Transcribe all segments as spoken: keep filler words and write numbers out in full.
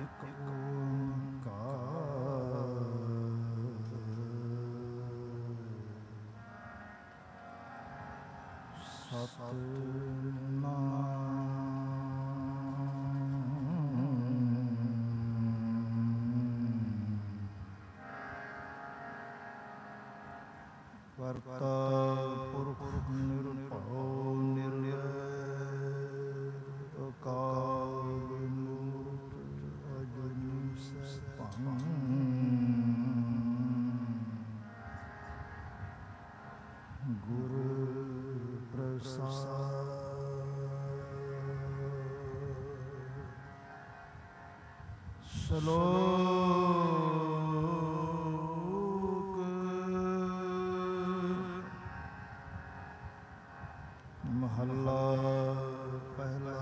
ਕਰਤਾ ਪੁਰਖ ਨਿਰਭਉ ਨਿਰਵੈਰ ਅਕਾਲ ਮੂਰਤ ਅਜੂਨੀ ਸੈਭੰ ਗੁਰੂ ਪ੍ਰਸਾਦਿ ਸ਼ਲੋਕ ਮਹੱਲਾ ਪਹਿਲਾ।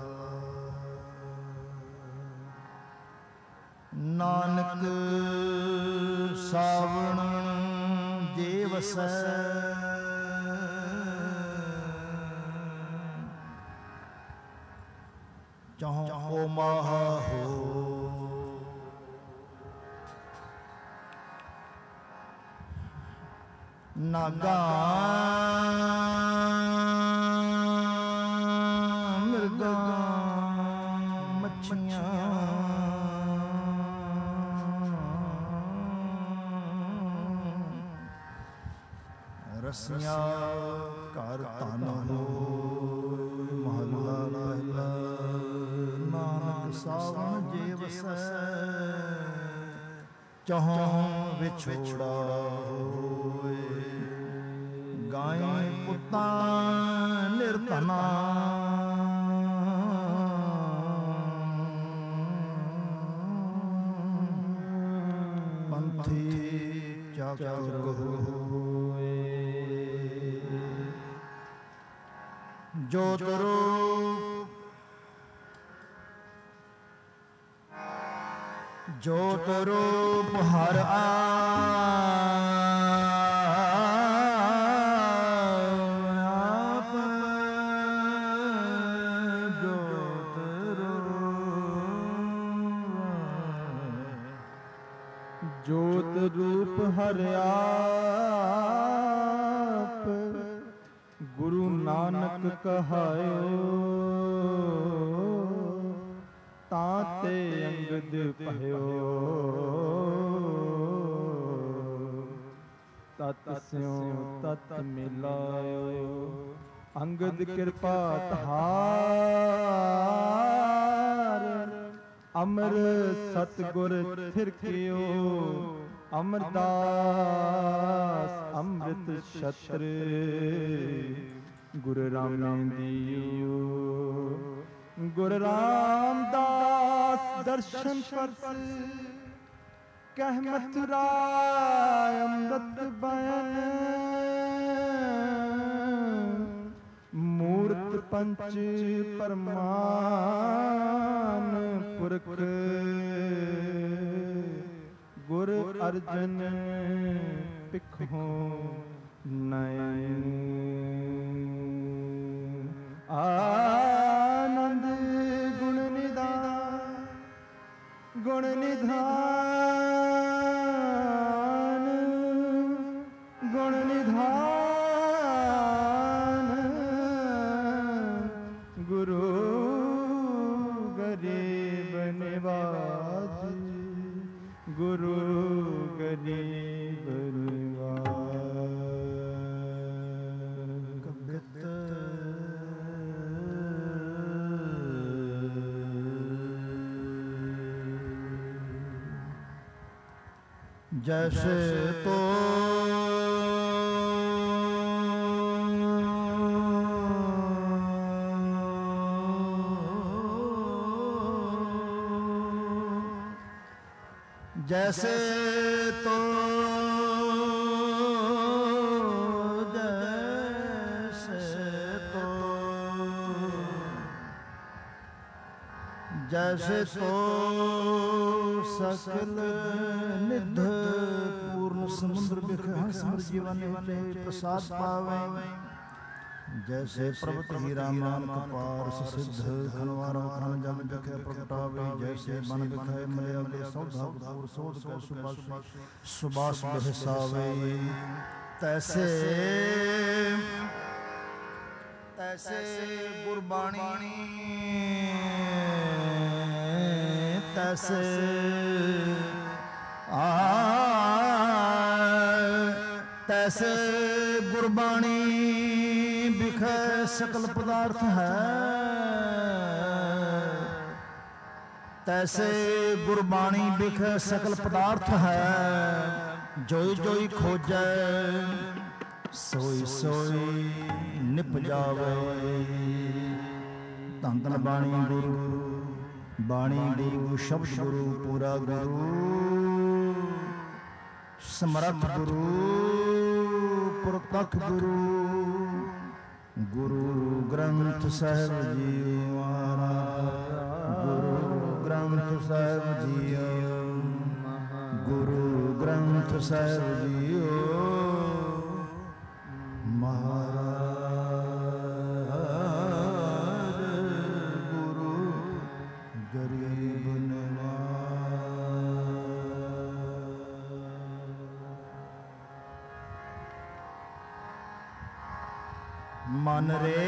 ਨਾਨਕ ਸਾਵਣ ਜੇ ਵਸੈ ਚਹੁ ਮਾਹਾ ਹੋ। ਨਾਗਾਂ ਮਿਰਗਾਂ ਮੱਛੀਆਂ ਰਸੀਆਂ ਘਰ ਧਨ ਹੋਇ। ਮਹੱਲਾ ਪਹਿਲਾ। ਨਾਨਕ ਸਾਵਣ ਜੇ ਵਸੈ ਚਹੁ ਵਿਛੋੜਾ ਹੋਏ। ਗਾਇ ਪੁੱਤਾਂ ਨਿਰਧਨਾ ਪੰਥੀ ਚਾਕਰ ਹੋਏ। ਜੋਤ ਰੂਪ ਜੋਤ ਰੂਪ ਹਰਿ ਆਪ ਜੋਤ ਰੂਪ ਜੋਤ ਰੂਪ ਹਰਿ ਆਪ ਗੁਰੂ ਨਾਨਕ ਕਹਾਇਓ। ਤਾਂ ਤੇ ਅੰਗਦ ਭਇਓ ਤਤ ਸਿਉ ਤਤ ਮਿਲਾਇਓ। ਅੰਗਦ ਕਿਰਪਾ ਧਾਰ ਅਮਰ ਸਤਿਗੁਰ ਥਿਰਕਿਓ। ਅਮਰਦਾਸ ਅੰਮ੍ਰਿਤ ਛਤਰ ਗੁਰੂ ਰਾਮਦਿਓ। ਗੁਰੂ ਰਾਮਦਾਸ ਦਰਸ਼ਨ ਪਰਸ ਕਹਿ ਮਥੁਰਾ ਅੰਮ੍ਰਿਤ ਬਯਨ। ਮੂਰਤ ਪੰਚ ਪਰਮਾਨ ਪੁਰਖ ਗੁਰ ਅਰਜਨ ਪਿਖੋਂ ਨਯਨ। ਆਨੰਦ ਗੁਣ ਨਿਧਾਨ ਗੁਣ ਨਿਧਾਨ ਗੁਣ ਨਿਧਾਨ ਗੁਰੂ ਗਰੀਬ ਨਿਵਾਜ ਗੁਰੂ ਗਰੀਬ ਨਿਵਾਜ। ਕਬਿਤ ਜੈਸੇ ਤੋ जैसे तो जैसे तो जैसे तो सकल निध पूर्ण समुद्र बिख हंस जीवन प्रसाद पावे जैसे प्रभुत हीरा मानक पारस सिद्ध खनवारो खन जल बिखे प्रगटावे जैसे मन बिखे मलयाले सौधा कपूर सोध कर सुबास सुबास बहसावे तैसे तैसे गुरबाणी तैसे आ तैसे गुरबाणी बिखै सकल पदार्थ है तैसे गुरबाणी बिखै सकल पदार्थ है जोई जोई खोजै सोई सोई निप जावे धन धन बाणी गुरु बाणी गुरु शब्द गुरु पूरा गुरु समर्थ गुरु प्रतख गुरु गुरु ग्रंथ साहिब जी महाराज गुरु ग्रंथ साहिब जी गुरु ग्रंथ साहिब जी महाराज गुरु गरीब मन रे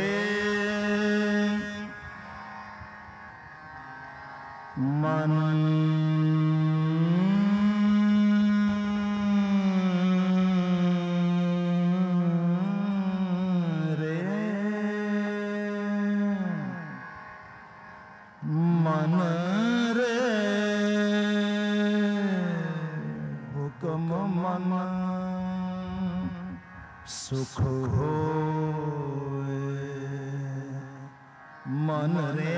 मन रे मन रे हुक्म मन सुख हो मन रे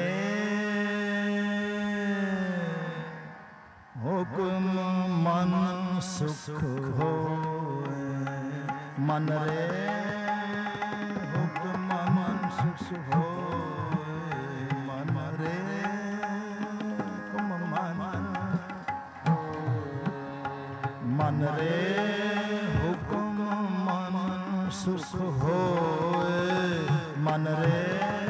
हुक्म मन सुख हो मन रे हुक्म मन सुख हो मन रे हुक्म मन मन रे हुक्म मन सुख हो मन रे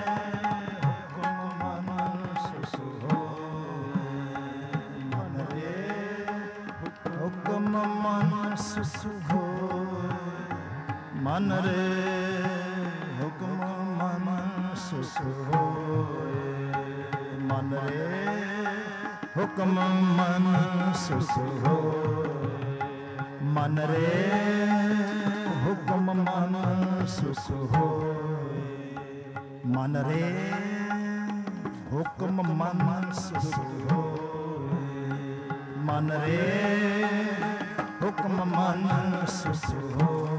मन रे हुक्म मन सुख होए मन रे हुक्म मन सुख होए मन रे हुक्म मन सुख होए मन रे हुक्म मन सुख होए मन रे हुक्म मन सुख होए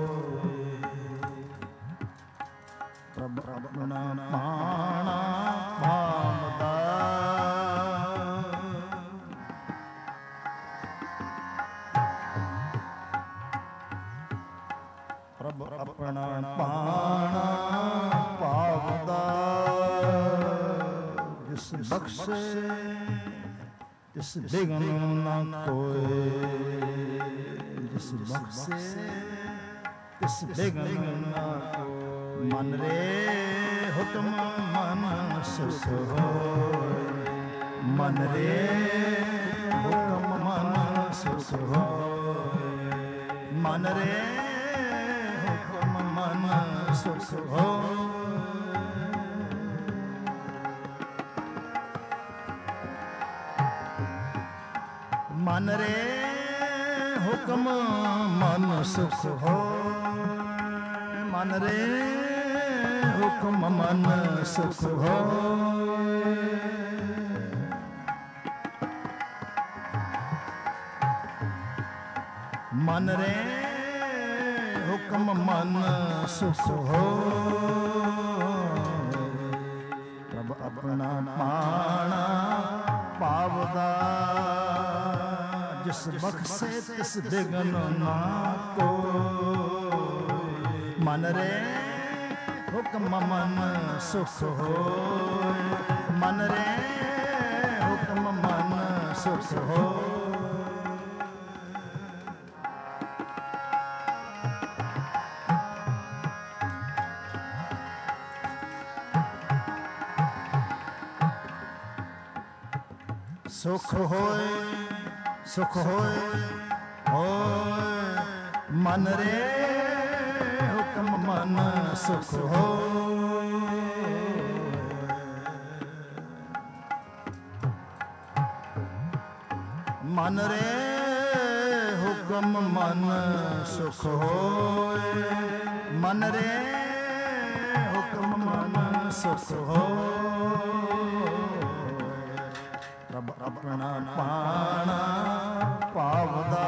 अपना पाना पावदा प्रभु अपना पाना पावदा जिस बख्शे जिस बिघन न कोई जिस बख्शे जिस बिघन न कोई मन रे हुक्म मन सुख होए मन रे हुक्म मन सुख होए मन रे हुक्म मन सुख होए मन रे हुक्म मन सुख होए मन रे हुक्म मन सुख होए मन रे हुक्म मन सुख होए प्रभ अपना पाना पावदा जिस बख्शे तिस बिघन ना को मन रे हुक्म मन सुख होए मन रे हुक्म मन सुख होए ਸੁਖ ਹੋਏ ਸੁਖ ਹੋਏ ਹੋਏ ਮਨ ਰੇ ਹੁਕਮ ਮਨ ਸੁਖ ਹੋਏ ਮਨ ਰੇ ਹੁਕਮ ਮਨ ਸੁਖ ਹੋਏ ਮਨ ਰੇ ਹੁਕਮ ਮਨ ਸੁਖ ਹੋਏ ਰੱਬ ਆਪਣਾ ਪਾਣਾ ਪਾਵਦਾ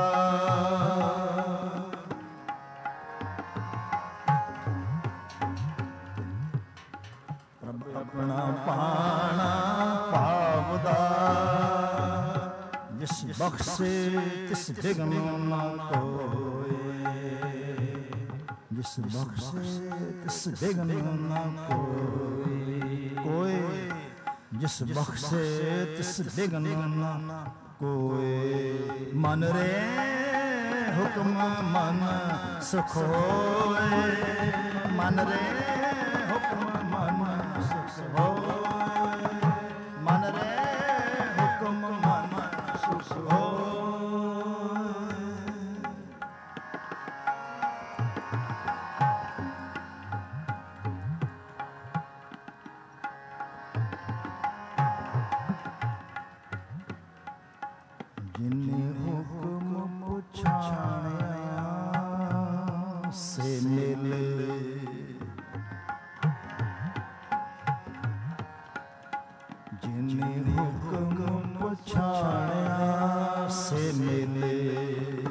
ਰੱਬ ਆਪਣਾ ਪਾਣਾ ਪਾਵਦਾ ਜਿਸ ਬਖਸ਼ੇ ਤਿਸ ਬਿਗਨ ਨਾ ਕੋਇ ਜਿਸ ਬਖਸ਼ੇ ਤਿਸ ਬਿਗਨ ਨਾ ਕੋਇ ਕੋਇ ਜਿਸ ਬਖਸ਼ੇ ਤਿਸ ਬਿਗਨ ਨਾ ਕੋਇ ਮਨ ਰੇ ਹੁਕਮ ਮਨ ਸੁਖ ਹੋਏ ਮਨ ਰੇ ਹੁਕਮ ਮਨ ਸੁਖ ਹੋਏ ਮਨ ਰੇ ਹੁਕਮ ਮਨ ਸੁਖ ਹੋਏ ਜਿਨੇ ਹੁਕਮ ਪੁਛਾਣਿਆ ਸੇ ਮਿਲੇ ਜਿਨੇ ਹੁਕਮ ਪੁਛਾਣਿਆ ਸੇ ਮਿਲੇ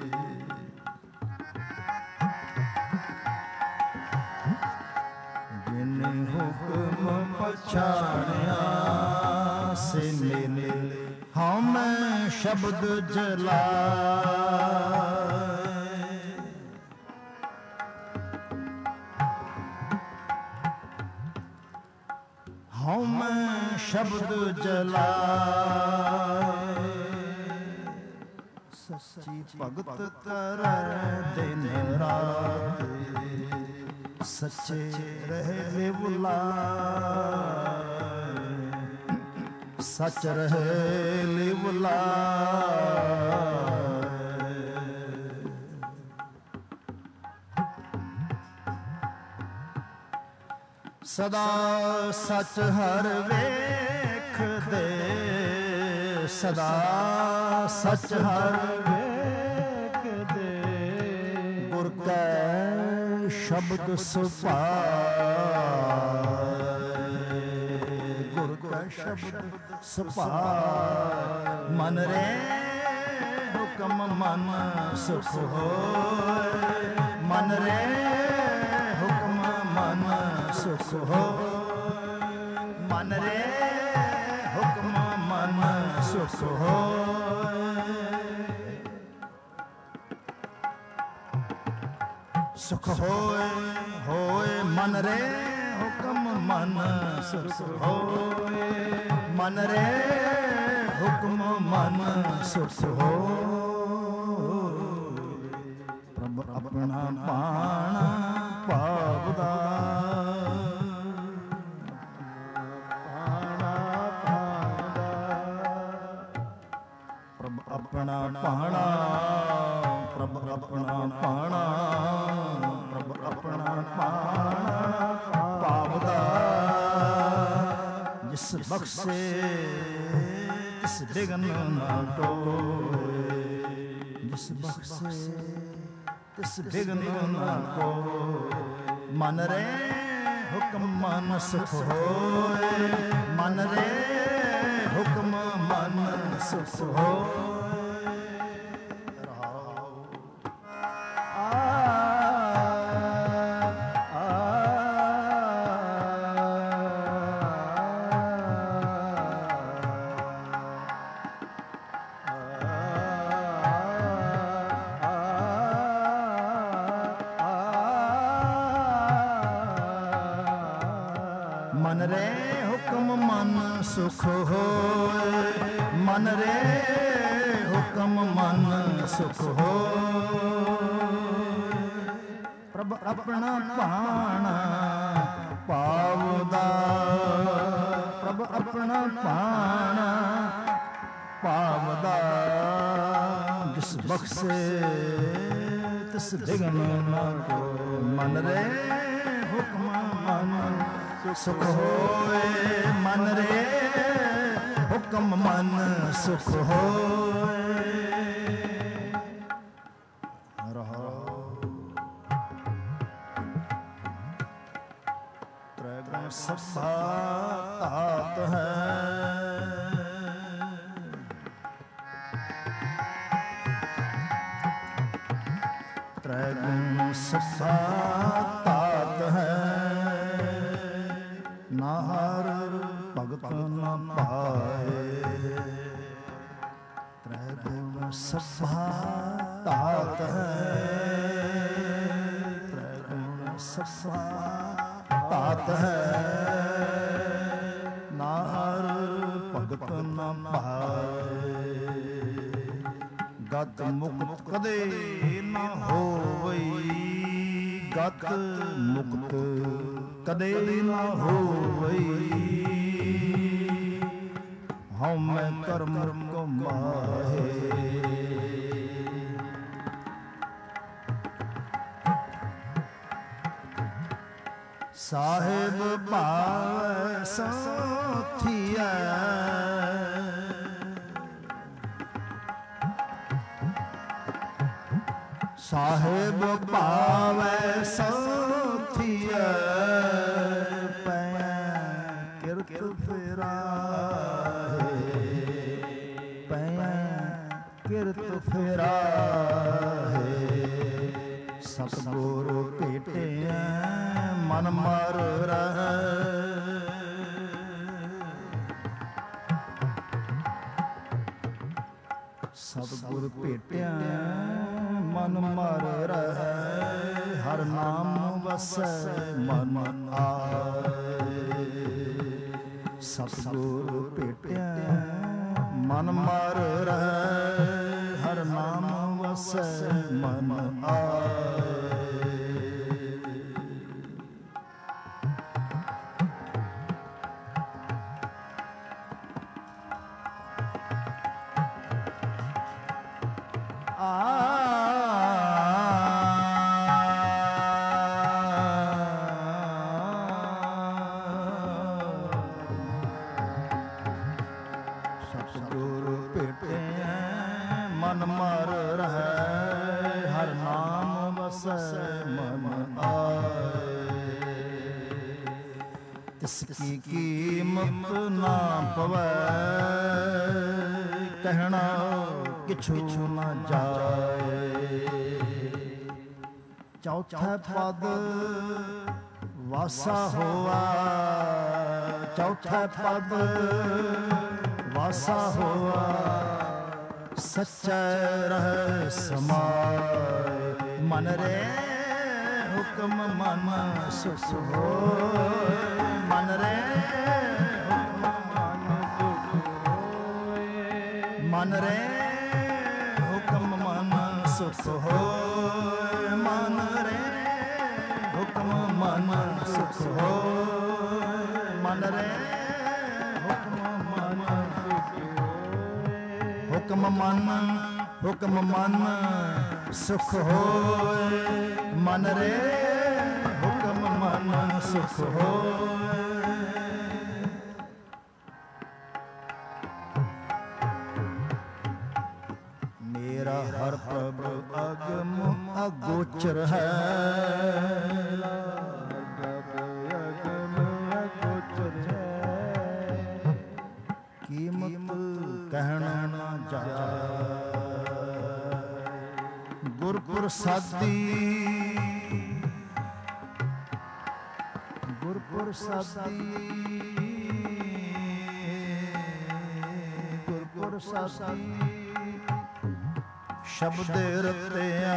ਜਿਨੇ ਹੁਕਮ ਪੁਛਾਣਿਆ ਸੇ ਮਿਲੇ ਹਉ ਮੈਂ ਸ਼ਬਦ ਜਲਾਏ ਹਉ ਮੈਂ ਸ਼ਬਦ ਜਲਾਏ ਸੱਚੀ ਭਗਤ ਕਰੈ ਦਿਨ ਰਾਤ ਸੱਚੇ ਰਹੇ ਬੁਲਾਏ ਸਚ ਰਹੇ ਲਿਵਲਾਏ ਸਦਾ ਸਚ ਹਰ ਵੇਖਦੇ ਸਦਾ ਸਚ ਹਰ ਵੇਖਦੇ ਗੁਰ ਕੈ ਸ਼ਬਦ ਸੁਭਾਏ ਗੁਰ ਕੈ ਸ਼ਬਦ ਸੁਭਾਏ ਮਨ ਰੇ ਹੁਕਮ ਮਨ ਸੁਖ ਹੋਏ ਮਨ ਰੇ ਹੁਕਮ ਮਨ ਸੁਖ ਹੋਏ ਮਨ ਰੇ ਹੁਕਮ ਮਨ ਸੁਖ ਹੋਏ ਸੁਖ ਹੋਏ ਹੋਏ ਮਨ ਰੇ ਹੁਕਮ ਮਨ ਸੁਖ ਹੋਏ ਮਨ ਰੇ ਹੁਕਮ ਮਨ ਸੁਖ ਹੋਏ ਪ੍ਰਭ ਆਪਣਾ ਪਾਣਾ ਪਾਵਦਾ ਆਪਣਾ ਪਾਣਾ ਪ੍ਰਭ ਆਪਣਾ ਪਾਣਾ ਪ੍ਰਭ ਆਪਣਾ ਪਾਣਾ ਪਾਵਦਾ ਜਿਸ ਬਖਸ਼ੇ ਤਿਸ ਬਿਗਨ ਨਾ ਕੋਇ ਜਿਸ ਬਖਸ਼ੇ ਤਿਸ ਬਿਗਨ ਨਾ ਕੋਇ ਮਨ ਰੇ ਹੁਕਮ ਮਨ ਸੁਖ ਹੋਏ ਮਨ ਰੇ ਹੁਕਮ ਮਨ ਸੁਖ ਹੋਏ ਮਨ ਰੇ ਹੁਕਮ ਮਨ ਸੁਖ ਹੋਏ ਮਨ ਰੇ ਹੁਕਮ ਮਨ ਸੁਖ ਹੋਏ ਪ੍ਰਭ ਆਪਣਾ ਪਾਣਾ ਪਾਵਦਾ ਪ੍ਰਭ ਆਪਣਾ ਪਾਣਾ ਭਾਵਦਾ ਜਿਸ ਬਖਸ਼ੇ ਤਿਸ ਬਿਗਨ ਨਾ ਕੋਇ। ਮਨ ਰੇ ਹੁਕਮ ਮਨ ਸੁਖ ਹੋਏ। ਮਨ ਰੇ ਹੁਕਮ ਮਨ ਸੁਖ ਹੋਏ। ਤ੍ਰੈ ਸਭਾ ਧਾਤ ਹੈ। ਤ੍ਰੈ ਗੁਣ ਸਭਾ ਧਾਤ ਹੈ। ਨਾਹਰ ਭਗਤ ਨ ਪਾਏ। ਤ੍ਰੈ ਗੁਣ ਸਭਾ ਧਾਤ ਹੈ। ਤ੍ਰੈ ਗੁਣ ਸਭਾ ਧਾਤ ਹੈ। ਨਾਹਰ ਭਗਤ ਨ ਪਾਏ। ਗਤ ਮੁਕਤ ਕਦੇ ਨਾ ਹੋਵਈ। ਗਤ ਮੁਕਤ ਕਦੇ ਨਾ ਹੋਵਈ। ਹਉ ਮੈਂ ਕਰਮ ਕਮਾਏ। ਸਾਹਿਬ ਭਾਵੈ ਸਾਥੀਐ। ਸਾਹਿਬ ਭਾਵੈ ਸਾਥੀਐ। ਪੈ ਕਿਰਤ ਫਿਰਾਏ। ਪੈ ਕਿਰਤ ਫਿਰਾਏ। ਸਤਿਗੁਰ ਭੇਟਿਐ ਮਨ ਮਰ ਰਹਿ। ਸਤਿਗੁਰ ਭੇਟਿਆ ਮਨ ਮਰ ਰਹਿ। ਹਰ ਨਾਮ ਵਸੈ ਮਨ ਆਏ। ਸਤਿਗੁਰ ਭੇਟਿਆ ਮਨ ਮਰ ਰਹਿ। ਹਰ ਨਾਮ ਵਸੈ ਮਨ ਆਏ। ਸਤਿਗੁਰ ਭੇਟਿਐ ਮਨ ਮਰ ਰਹਿ। ਹਰ ਨਾਮ ਵਸੈ ਮਨ ਆਏ। ਤਿਸ ਕੀ ਕੀਮਤ ਨਾ ਪਵੈ। ਕਹਿਣਾ ਕਿਛੂ ਨਾ ਜਾਏ। ਚੌਥਾ ਪਦ ਵਾਸਾ ਹੋਆ। ਚੌਥਾ ਪਦ ਵਾਸਾ ਹੋਆ। ਸੱਚੈ ਰਹਿ ਸਮਾਏ। ਮਨ ਰੇ ਹੁਕਮ ਮਨ ਸੁਖ ਹੋਏ। ਮਨ ਰੇ ਹੁਕਮ ਮਨ ਸੁਖ ਹੋਏ। ਮਨ ਰੇ ਹੁਕਮ ਮਨ ਸੁਖ ਹੋਏ। ਮਨ ਰੇ ਹੁਕਮ ਮਨ ਸੁਖ ਹੋਏ। ਮਨ ਰੇ ਹੁਕਮ ਮਨ ਸੁਖ ਹੋਏ। ਹੁਕਮ ਮਨ ਹੁਕਮ ਮਨ ਸੁਖ ਹੋਏ। ਮਨ ਰੇ ਹੁਕਮ ਮਨ ਸੁਖ ਹੋਏ। ਮੇਰਾ ਹਰ ਪ੍ਰਭ ਅਗਮ ਅਗੋਚਰ ਹੈ। ਕੀਮਤ ਕਹਿਣਾ ਨਾ ਜਾਏ। ਗੁਰ ਪ੍ਰਸਾਦੀ ਗੁਰ ਪ੍ਰਸਾਦੀ ਗੁਰ ਪ੍ਰਸਾਦੀ ਸ਼ਬਦ ਰਤਿਆ।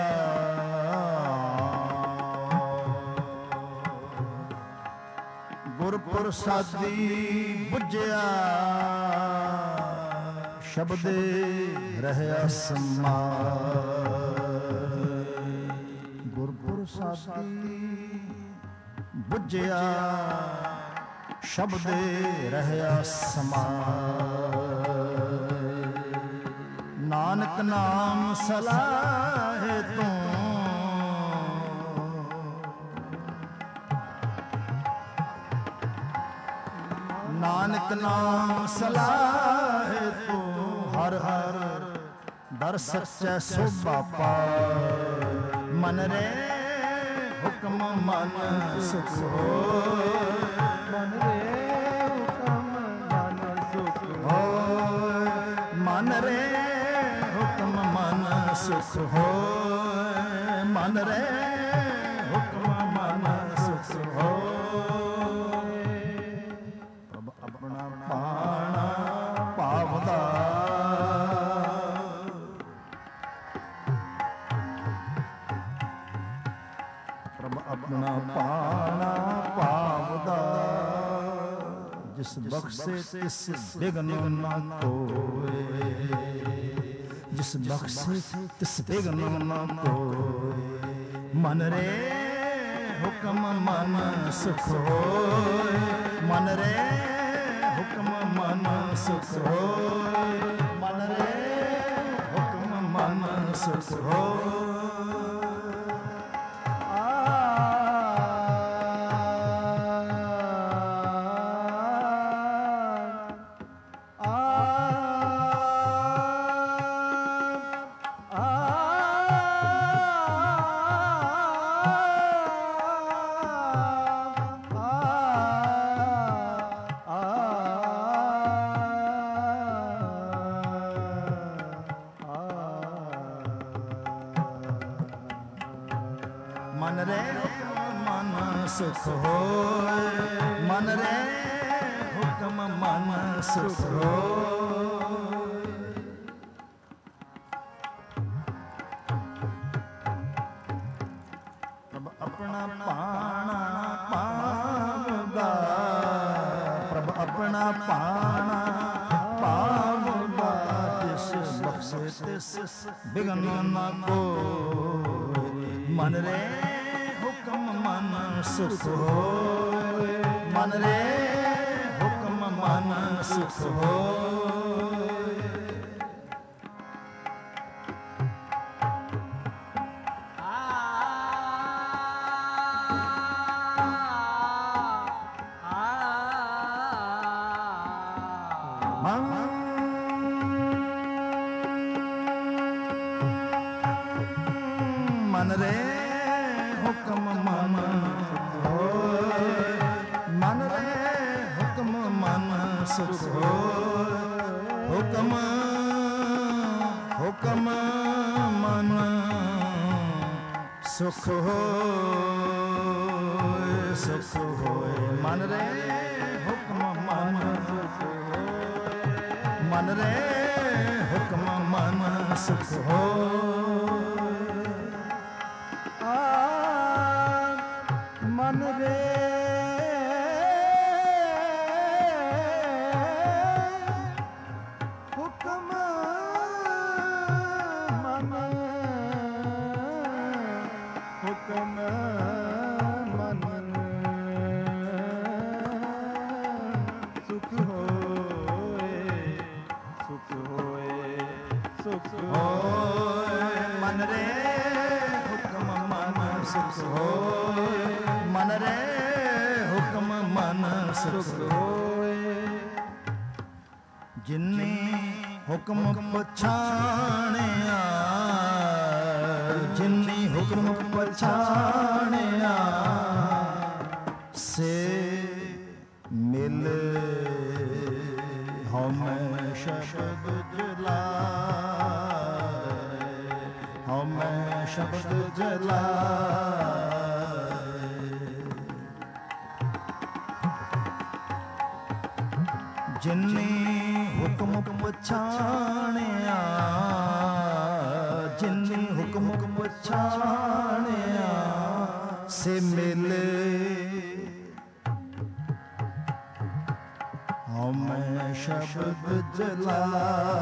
ਗੁਰ ਪ੍ਰਸਾਦੀ ਬੁਝਿਆ ਸ਼ਬਦ ਰਹਿਆ ਸਮਾਏ। ਗੁਰ ਪ੍ਰਸਾਦੀ ਬੁਝਿਆ ਸ਼ਬਦ ਰਹਿਆ ਸਮਾਏ। ਨਾਨਕ ਨਾਮ ਸਲਾਹੇ ਤੂੰ ਨਾਨਕ ਨਾਮ ਸਲਾਹੇ ਤੂੰ ਹਰ ਹਰ ਦਰ ਸੱਚੈ ਸੋਭਾ ਪਾਇ ਮਨ ਰੇ ਹੁਕਮ ਮਨ ਸੁਖ ਹੋਇ ਮਨ ਰੇ ਹੁਕਮ ਮਨ ਸੁਖ ਹੋਇ ਮਨ ਰੇ ਹੁਕਮ ਮਨ ਸੁਖ ਹੋਇ ਮਨ ਰੇ ਹੁਕਮ ਮਨ ਸੁਖ ਹੋਇ ਪ੍ਰਭ ਆਪਣਾ ਪਾਣਾ ਪਾਵਦਾ ਪ੍ਰਭ ਆਪਣਾ ਪਾਣਾ ਪਾਵਦਾ ਜਿਸ ਬਖਸ਼ੇ ਤਿਸ ਬਿਗਨ ਨਾ ਕੋਏ ਜਿਸ ਬਖਸ਼ੇ ਤਿਸ ਬਿਗਨ ਨਾ ਕੋਏ ਮਨ ਰੇ ਹੁਕਮ ਮਨ ਸੁਖ ਹੋਇ ਮਨ ਰੇ ਹੁਕਮ ਮਨ ਸੁਖ ਹੋਇ ਮਨ ਰੇ ਹੁਕਮ ਮਨ ਸੁਖ ਹੋਇ ਮਨ ਰੇ ਮਨ ਸੁਖ ਹੋਇ ਮਨ ਰੇ ਹੁਕਮ ਮਨ ਸੁਖ ਹੋਇ ਪ੍ਰਭ ਆਪਣਾ ਪਾਣਾ ਪਾਵਦਾ ਪ੍ਰਭ ਆਪਣਾ ਪਾਣਾ ਪਾਵਦਾ ਤਿਸ ਬਖਸ਼ੇ ਤਿਸ ਬਿਗਨ ਨਾ ਕੋਇ ਮਨ ਰੇ ਹੁਕਮ ਮਨ ਸੁਖ ਹੋਇ ਮਨ ਰੇ ਹੁਕਮ ਮਨ ਸੁਖ ਹੋਇ ਮਨ ਰੇ ਹੁਕਮ ਮਨ ਹੋਇ ਮਨ ਰੇ ਹੁਕਮ ਮਨ ਸੁਖ ਹੋਇ ਹੁਕਮ ਹੁਕਮ ਮਨ ਸੁਖ ਹੋਇ ਸੁਖ ਹੋਇ ਮਨ ਰੇ ਹੁਕਮ ਮਨ ਸੁਖ ਹੋਇ ਮਨ ਰੇ ਹੁਕਮ ਮਨ ਸੁਖ ਹੋਇ ਮਨ ਰੇ ਹੁਕਮ ਮਨ ਹੁਕਮ ਮਨ ਸੁਖ ਹੋਏ ਸੁਖ ਹੋਏ ਸੁਖ ਹੋਏ ਮਨ ਰੇ ਹੁਕਮ ਮਨ ਸੁਖ ਹੋਏ ਮਨ ਰੇ ਹੁਕਮ ਮਨ ਸੁਖ ਹੋਏ ਜਿਨੇ ਹੁਕਮ ਪਛਾਣਿਆ ਜਿਨੇ ਹੁਕਮ ਪਛਾਣਿਆ ਸੇ ਮਿਲ ਹਉਮੈ ਸ਼ਬਦ ਜਲਾਏ ਹਉਮੈ ਸ਼ਬਦ ਜਲਾਏ ਜਿਨੇ ਹੁਕਮ ਪਛਾਣਿਆ ਜਿਨੇ ਹੁਕਮ ਪਛਾਣਿਆ ਸੇ ਮਿਲੇ ਹਉਮੈ ਸ਼ਬਦ ਜਲਾਏ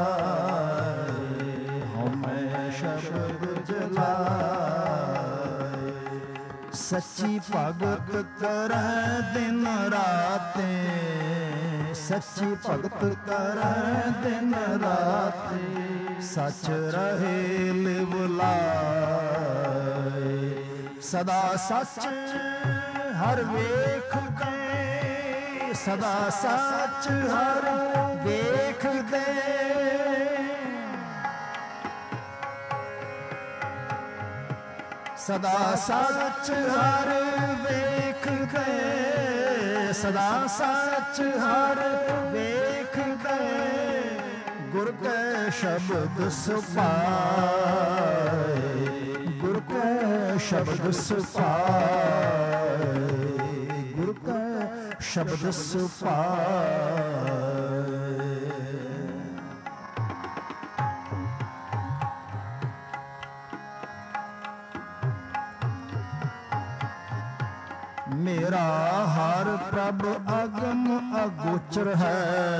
ਹਉਮੈ ਸ਼ਬਦ ਜਲਾਏ ਸੱਚੀ ਭਗਤ ਕਰੈ ਦਿਨ ਰਾਤੇ ਸੱਚੀ ਭਗਤ ਕਰੈ ਦਿਨ ਰਾਤੇ सच रहे लिव लाए। सदा सच हर वेख दे, सदा सच हर वेख दे। सदा सच हर वेख दे, सदा सच हर वेख दे। गुर के शब्द सुपाए, गुर के शब्द सुपाए, गुर के शब्द सुपाए। मेरा हर प्रभ अगम अगोचर है,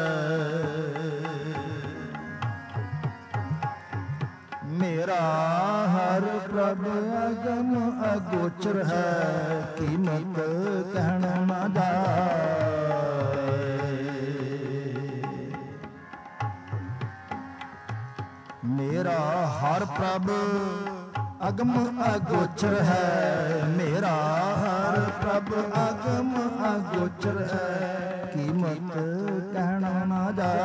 मेरा हर प्रभ अगम अगोचर है। कीमत कहन न जाए। मेरा हर प्रभ अगम अगोचर है, मेरा हर प्रभ अगम अगोचर है। कीमत कहना न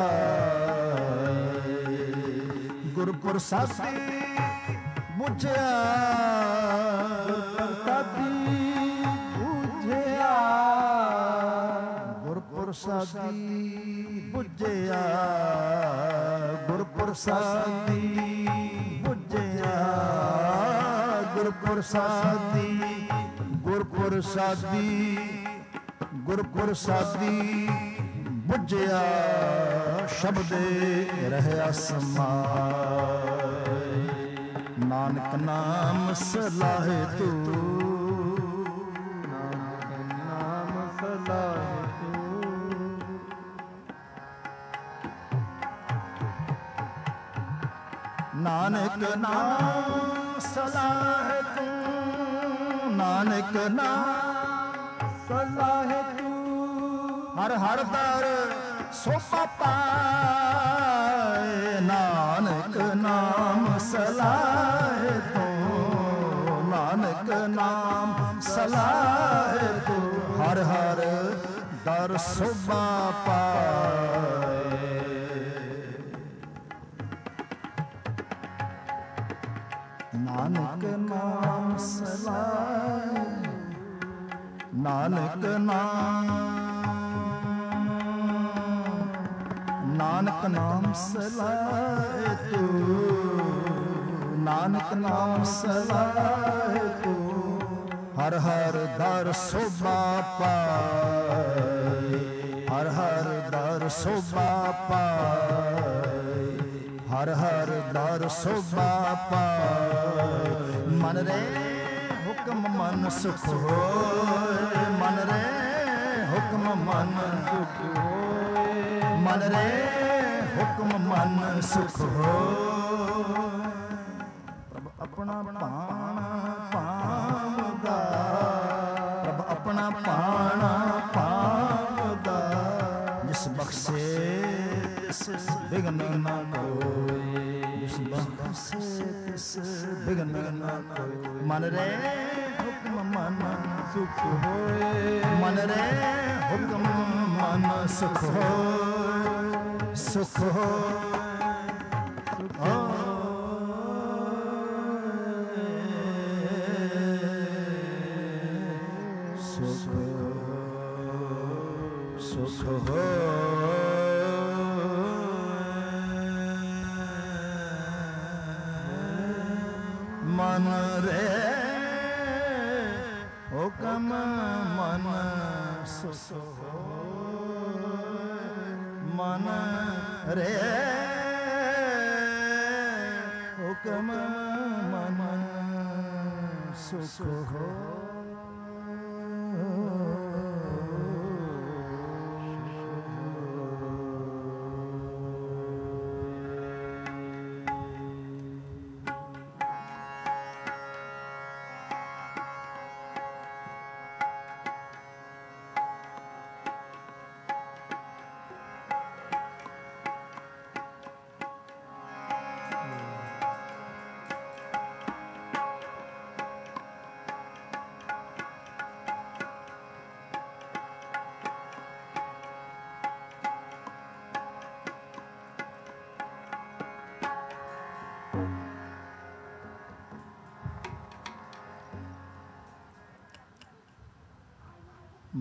जाए। गुरपुर साथी बुझिया, गुरपुर साथी बुझिया, गुरपुर साथी बुझिया, गुरपुर साथी, गुरपुर साथी, गुरपुर साथी बुझिया। शब्दे रहया समाए, नानक नाम सलाहे तू, नानक नाम सलाहे तू। नानक नाम सलाहे तू, नानक नाम सलाहे तू। हर हर दर सोपा पाए, नानक नाम सलाहे तू, नानक नाम सलाहे तू। हर हर दर सोपा पाए। नानक नाम सलाहे, नानक नाम, नानक नाम सलाहे तू, नानक नाम सलाहे तू। हर हर दर शोभा पाए, हर हर दर शोभा पाए, हर हर दर शोभा पाए। मन रे हुक्म मन सुख होए, मन रे हुक्म मन सुख होए, मन रे हुक्म मन सुख होए। प्रभ अपना पाना पावदा, प्रभ अपना पाना पावदा। जिस बख्शे बिघन न कोई, जिस बख्शे तिस बिघन न कोई। मन रे हुक्म मन सुख होए, मन रे हुक्म मन सुख होए, सुख होए, सुख सुख होए। मन रे हुक्म मन सुख होए, मन रे हुक्म मन सुख होए।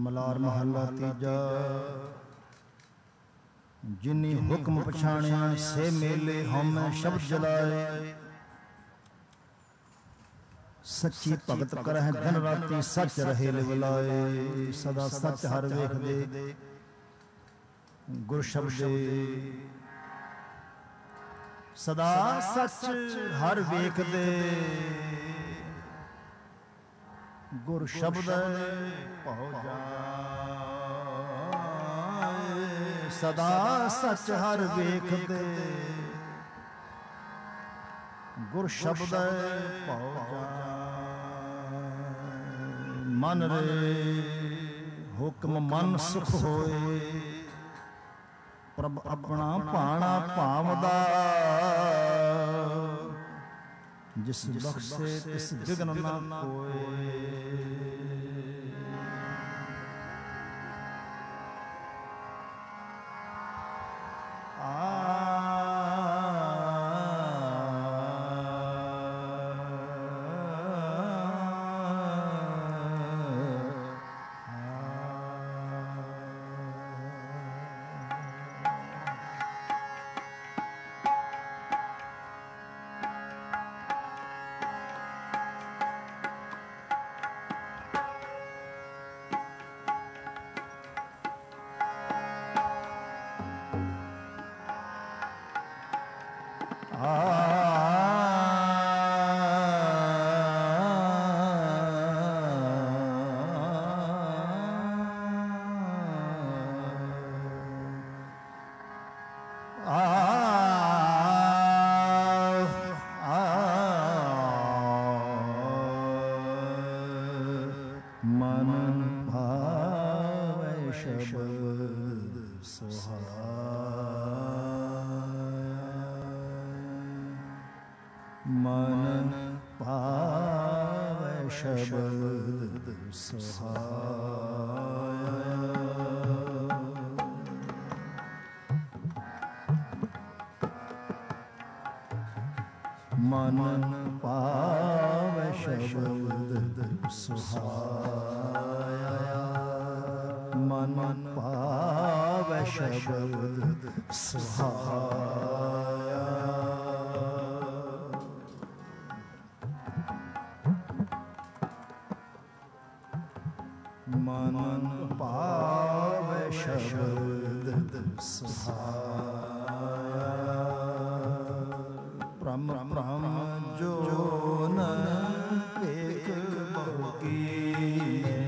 ਮਲਾਰ ਮਹੱਲਾ ਤੀਜਾ। ਜਿਨੀ ਹੁਕਮ ਪਛਾਣਿਆ ਸੇ ਮੇਲੇ ਹਉਮੈ ਸ਼ਬਦ ਜਲਾਏ। ਸੱਚੀ ਭਗਤ ਕਰਹਿ ਦਿਨ ਰਾਤੀ ਸੱਚ ਰਹੇ ਲਿਵਲਾਏ। ਸਦਾ ਸੱਚ ਹਰ ਵੇਖਦੇ ਗੁਰ ਸ਼ਬਦੇ। ਸਦਾ ਸੱਚ ਹਰ ਵੇਖਦੇ ਗੁਰ ਸ਼ਬਦ ਭਉ ਜਾਏ। ਸਦਾ ਸੱਚ ਹਰ ਵੇਖਦੇ ਗੁਰ ਸ਼ਬਦ ਭਉ ਜਾਏ। ਮਨ ਰੇ ਹੁਕਮ ਮਨ ਸੁਖ ਹੋਏ। ਪ੍ਰਭ ਆਪਣਾ ਭਾਣਾ ਭਾਵਦਾ। ਜਿਸ ਬਖਸ਼ੇ ਤਿਸ ਵਿਘਨ ਨਾ ਕੋਇ। ਮਨ ਭਾਵੈ ਸ਼ਬਦ ਸੁਹਾਇਆ। ਮਨ ਭਾਵੈ ਸ਼ਬਦ ਸੁਹਾਇਆ। ਮਨ ਭਾਵੈ ਸ਼ਬਦ ਸੁਹਾਇਆ। ਮਨ ਭਾਵੈ ਸ਼ਬਦ ਸੁਹਾਇਆ। ਬ੍ਰਹਮ ਬ੍ਰਹਮ ਜੋਨ ਏਕ ਬਹੁ ਕੀਨੇ।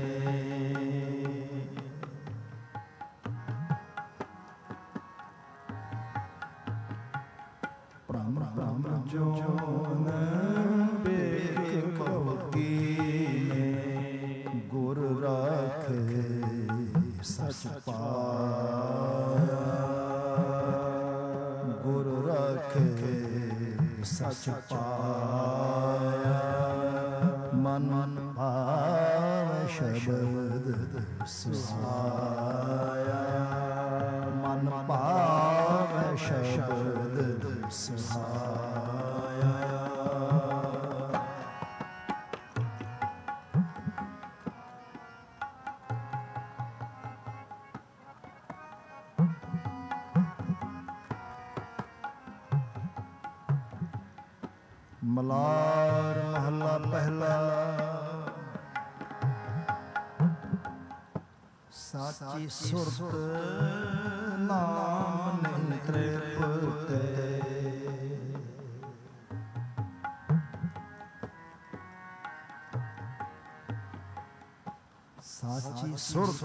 ਬ੍ਰਹਮ ਬ੍ਰਹਮ ਜੋਨ ਏਕ ਬਹੁ ਕੀਨੇ। ਗੁਰ ਰਾਖੇ ਸਚ ਪਾਇਆ। ਗੁਰ ਰਾਖੇ ਸਚ ਪਾਇਆ। ਮਨ ਭਾਵੈ ਸ਼ਬਦ ਸੁਹਾਇਆ। ਮਨ ਭਾਵੈ ਸ਼ਬਦ ਸੁਹਾਇਆ। ਮਲਾਰ ਮਹੱਲਾ ਪਹਿਲਾ। ਸਾਚੀ ਸੁਰਤ ਨਾਮ ਨਹੀਂ ਤ੍ਰਿਪਤੇ। ਸਾਚੀ ਸੁਰਤ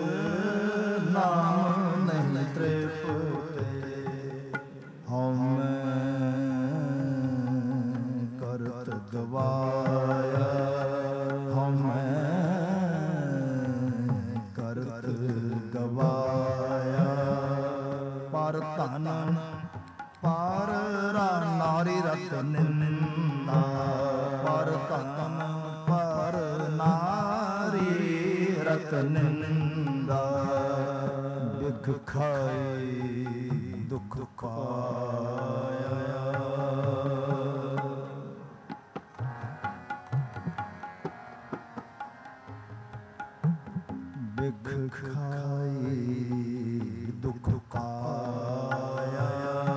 ਨਾਮ ਨਹੀਂ ਤ੍ਰਿਪਤੇ। ਹਉਮੈ ਕਰਤ ਗਵਾਇਆ। ਹਉਮੈ ਕਰਤ ਗਵਾਇਆ। ਪਰ ਧਨ ਪਰ ਨਾਰੀ ਰਤ ਨਿੰਦਾ। ਪਰ ਧਨ ਪਰ ਨਾਰੀ ਰਤ ਨਿੰਦਾ। ਬਿਖ ਖਾਈ ਦੁਖ ਪਾਇਆ। ਬਿਖ ਖਾਈ ਦੁਖ ਪਾਇਆ।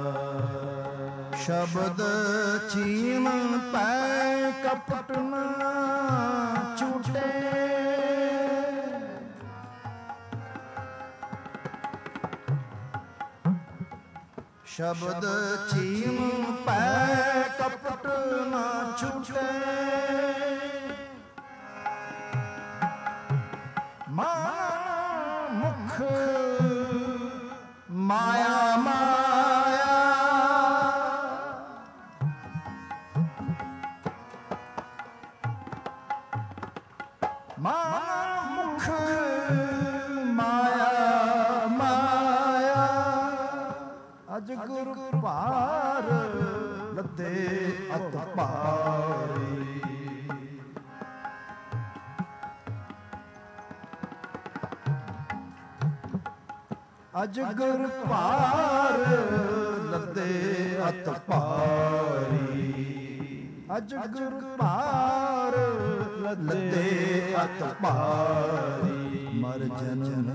ਸ਼ਬਦ ਚੀਨ ਪੈ ਕਪਟ ਨਾ ਝੂਟੇ। ਸ਼ਬਦ ਚੀਨ ਪੈ ਕਪਟ ਨਾ ਝੂਟੇ। ਮੁਖ ਮਾਇਆ ਮਾਇਆ। ਮੁਖ ਮਾਇਆ ਮਾਇਆ। ਅਜ ਗੁਰ ਭਾਰ ਲੱਦੇ ਅਤ ਭਾਰੀ। ਅਜ ਗੁਰ ਭਾਰ ਲੱਦੇ ਅਤ ਭਾਰੀ। ਅਜ ਗੁਰ ਭਾਰ ਲੱਦੇ ਅਤ ਭਾਰੀ। ਮਰ ਜਨਮ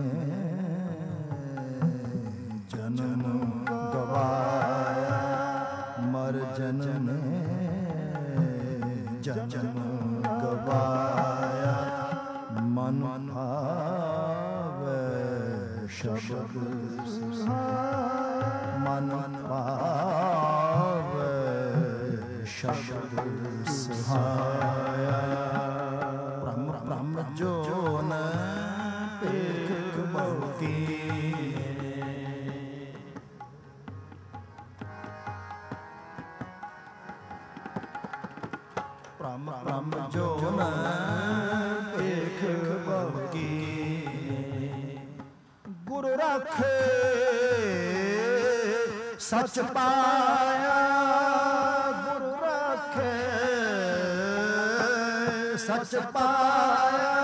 ਜਨਮ ਗਵਾਇਆ। ਮਰ ਜਨਮ ਜਨਮ ਗਵਾਇਆ। ਮਨ ਭਾਵੈ ਸ਼ਬਦ ਮਨ ਭਾਵੈ ਸ਼ਬਦ ਸੁਹਾਇਆ। ਬ੍ਰਹਮ ਬ੍ਰਹਮ ਜੋਨ ਭੇਖ ਬਹੁਤੀ। ਬ੍ਰਹਮ ਬ੍ਰਹਮ ਜੋਨ ਭੇਖ ਬਹੁਤੀ। ਗੁਰ ਰਾਖੇ ਸਚ ਪਾਇਆ। ਗੁਰ ਰਾਖੇ ਸਚ ਪਾਇਆ।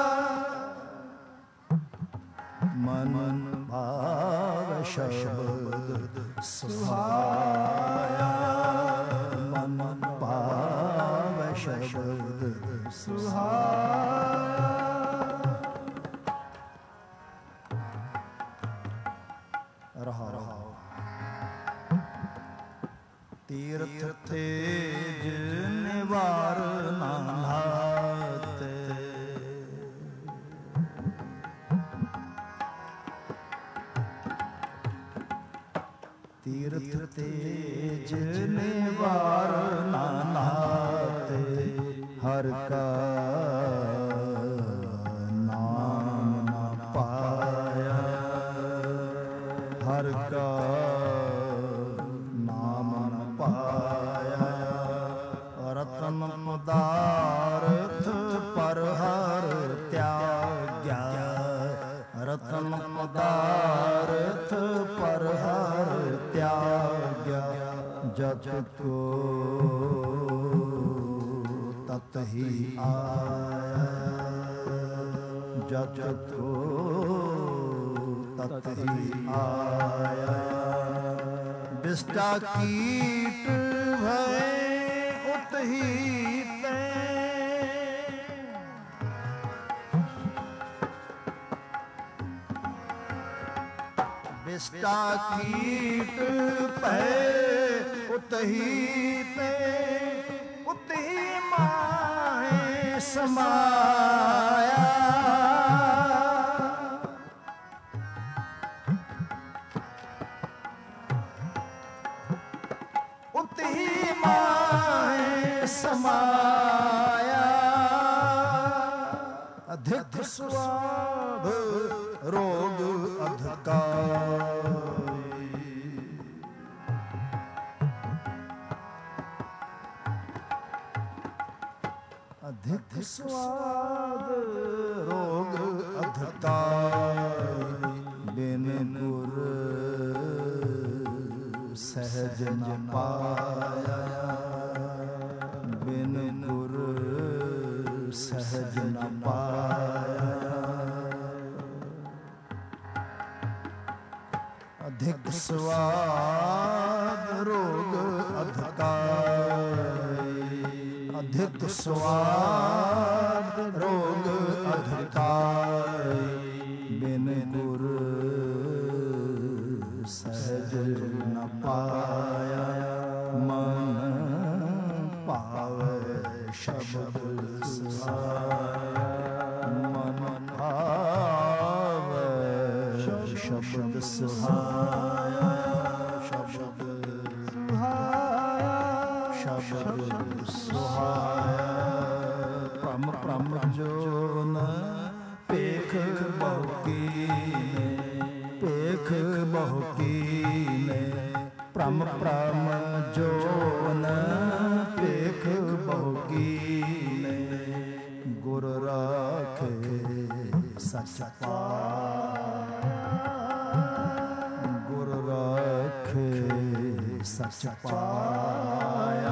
ਮਨ ਭਾਵ ਸ਼ਬਦ ਸੁਹਾਇਆ। ਮਨ ਭਾਵ ਸ਼ਬਦ ਸੁਹਾਇਆ। ਰਹਾ ਰਹਾ। ਤੀਰਥ ਤੇਜ ਨਿਵਾਰ ਨਾਤੇ। ਤੀਰਥ ਤੇਜ ਨਿਵਾਰ ਨਾਤੇ। ਹਰ ਕਾ ਨਾਮ ਨਾ ਪਾਇਆ। ਹਰ ਕਾ ਨਾਮ ਨ ਪਾਇਆ। ਰਤਨ ਪਦਾਰਥ ਪਰ ਹਰ ਤਿਆਗਿਆ। ਰਤਨ ਪਦਾਰਥ ਪਰ ਹਰ ਤਿਆਗਿਆ। ਜਤ ਕੋ ਤਤ ਹੀ ਆਇਆ। ਜਤ ਕੋ ਤਤ ਹੀ ਆਇਆ। ਬਿਸਟਾ ਕੀਟ ਭਏ ਉਤ ਹੀ ਤੈ। ਬਿਸਟਾ ਕੀਟ ਭਏ ਉਤ ਹੀ ਤੈ। ਉਤ ਹੀ ਮਾਹੇ ਸਮਾਇਆ। ਉਤ ਹੀ ਮਾਹੇ ਸਮਾਇਆ। ਅਧਿਕ ਸੁਆਦ ਰੋਗ ਅਧਿਕਾਰੀ। ਅਧਿਕ ਸੁਆਦ ਰੋਗ ਅਧਿਕਾਰੀ। ਬਿਨ ਗੁਰ ਸਹਿਜ ਨ ਪਾਇਆ। ਬਿਨ ਗੁਰ ਸਹਿਜ ਨ ਪਾਇਆ। ਅਧਿਕ ਸਵਾਦ ਰੋਗ ਅਧਿਕਾਰੀ। ਅਧਿਕ ਸਵਾਦ ਰੋਗ ਅਧਿਕਾਰੀ। ਸ਼ਬਦ ਸੁਹਾਇਆ ਮਨ ਭਾਵੈ ਸ਼ਬਦ ਸੁਹਾਇਆ ਸ਼ਬਦ ਸੁਹਾਇਆ ਸ਼ਬਦ ਸੁਹਾਇਆ ਭ੍ਰਮ ਭ੍ਰਮ ਜੋਨ ਪੇਖ ਬਹੁ ਕੀਨੇ ਪੇਖ ਬਹੁ ਕੀਨੇ ਭ੍ਰਮ ਭ੍ਰਮ ਜੋਨ ਪੇਖ ਬਹੁ ਕੀਨੇ ਗੁਰ ਰਾਖੇ ਸਚ ਪਾਇਆ ਗੁਰ ਰਾਖੇ ਸਚ ਪਾਇਆ।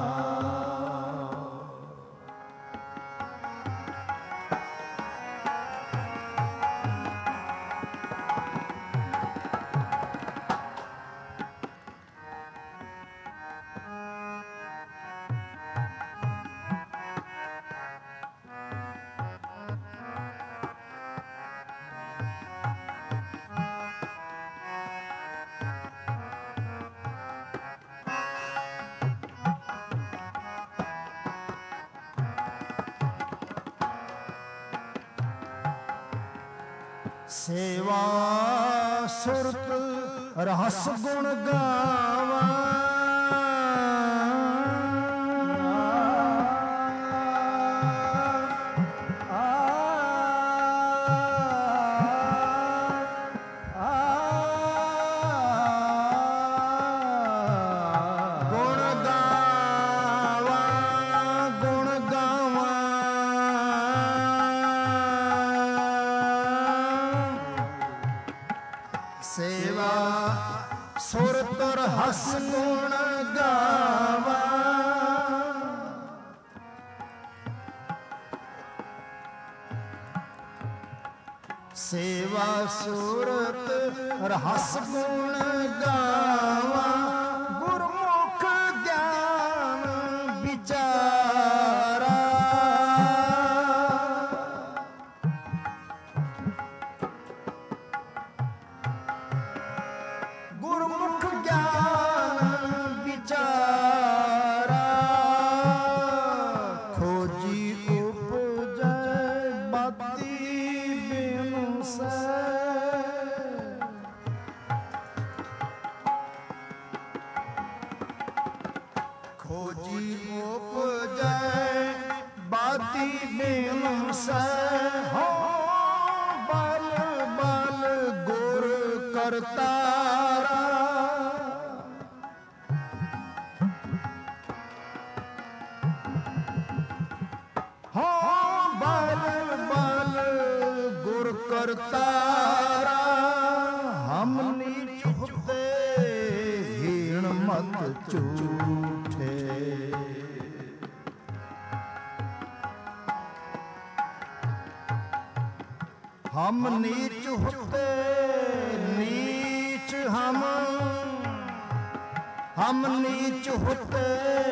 ਸੇਵਾ ਸੁਰਤ ਰਹਸ ਗੁਣ ਗਾਵਾਂ ਸੁਰਤ ਰਹਸ ਗੁਣ ਗਾਵਾਂ ਸੇਵਾ ਸੁਰਤ ਰਹਸ ਗੁਣ ਗਾਵਾਂ ਗੁਰਮੁਖ ਗਿਆਨ ਵਿਚਾਰਾ ਗੁਰਮੁਖ ਗਿਆਨ ਵਿਚਾਰਾ ਖੋਜੀ ਉਪਜੈ ਬਾਤੀ ਬਿਨੁ ਸੈ ਖੋਜੀ ਉਪਜੈ ਬਾਤੀ ਬਿਨੁ ਸੈ ਹੋ ਬਲ ਬਲ ਗੁਰ ਕਰਤਾਰਾ ਹੋ ਬਲ ਬਲ ਗੁਰ ਕਰਤਾਰਾ ਹਮ ਨੀਚ ਹੁਤੇ ਹੀਣ ਮਤ ਝੂਠੇ ਹਮ ਨੀਚ ਹੁਤੇ नीच हम हम नीच होते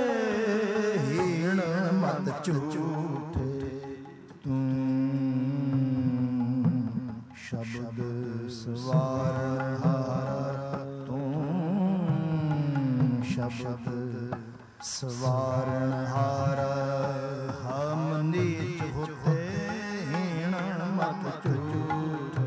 हीण मत झूठे तू शब्द सवार हारा तू शब्द सवारण हारा हम नीच होते हीण मत झूठे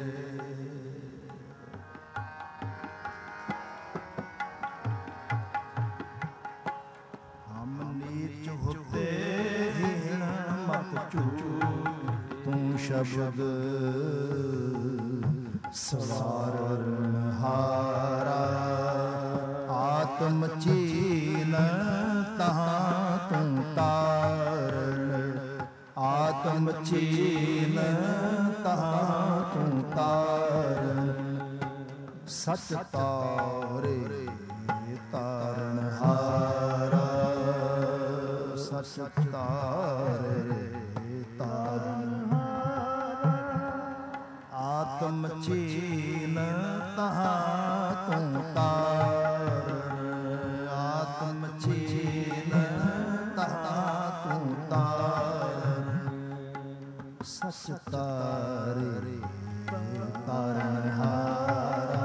ਤੂੰ ਸ਼ਬਦ ਸਵਾਰਨ ਹਾਰਾ ਆਤਮ ਚੀਨ ਤਹਾਂ ਤੂੰ ਤਾਰਨ ਆਤਮ ਚੀਨ ਤਹਾਂ ਤੂੰ ਤਾਰਨ ਸਚ ਤਾਰੇ ਤਾਰਨ ਹਾਰਾ ਸਚ ਤਾਰੇ ਤਾਰਨ ਆਤਮ ਚੀਨ ਤਹਾਂ ਤੂੰ ਤਾਰਨ ਆਤਮ ਚੀਨ ਤਹਾਂ ਤੂੰ ਤਾਰਨ ਸਚ ਤਾਰੇ ਤਾਰਨ ਹਾਰਾ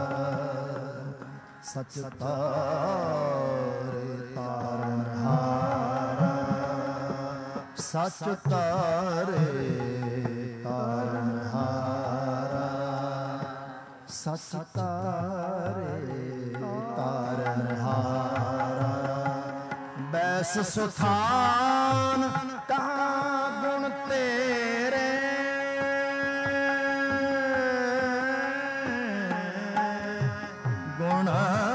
ਸਚ ਤਾਰੇ ਤਾਰਨ ਹਾਰਾ ਸਚ ਤਾਰੇ ਤਾਰਨਹਾਰਾ, ਸਚ ਤਾਰੇ ਤਾਰਨਹਾਰਾ। ਬੈਸ ਸੁਥਾਨ ਕਹਾਂ ਗੁਣ ਤੇਰੇ, ਗੁਣ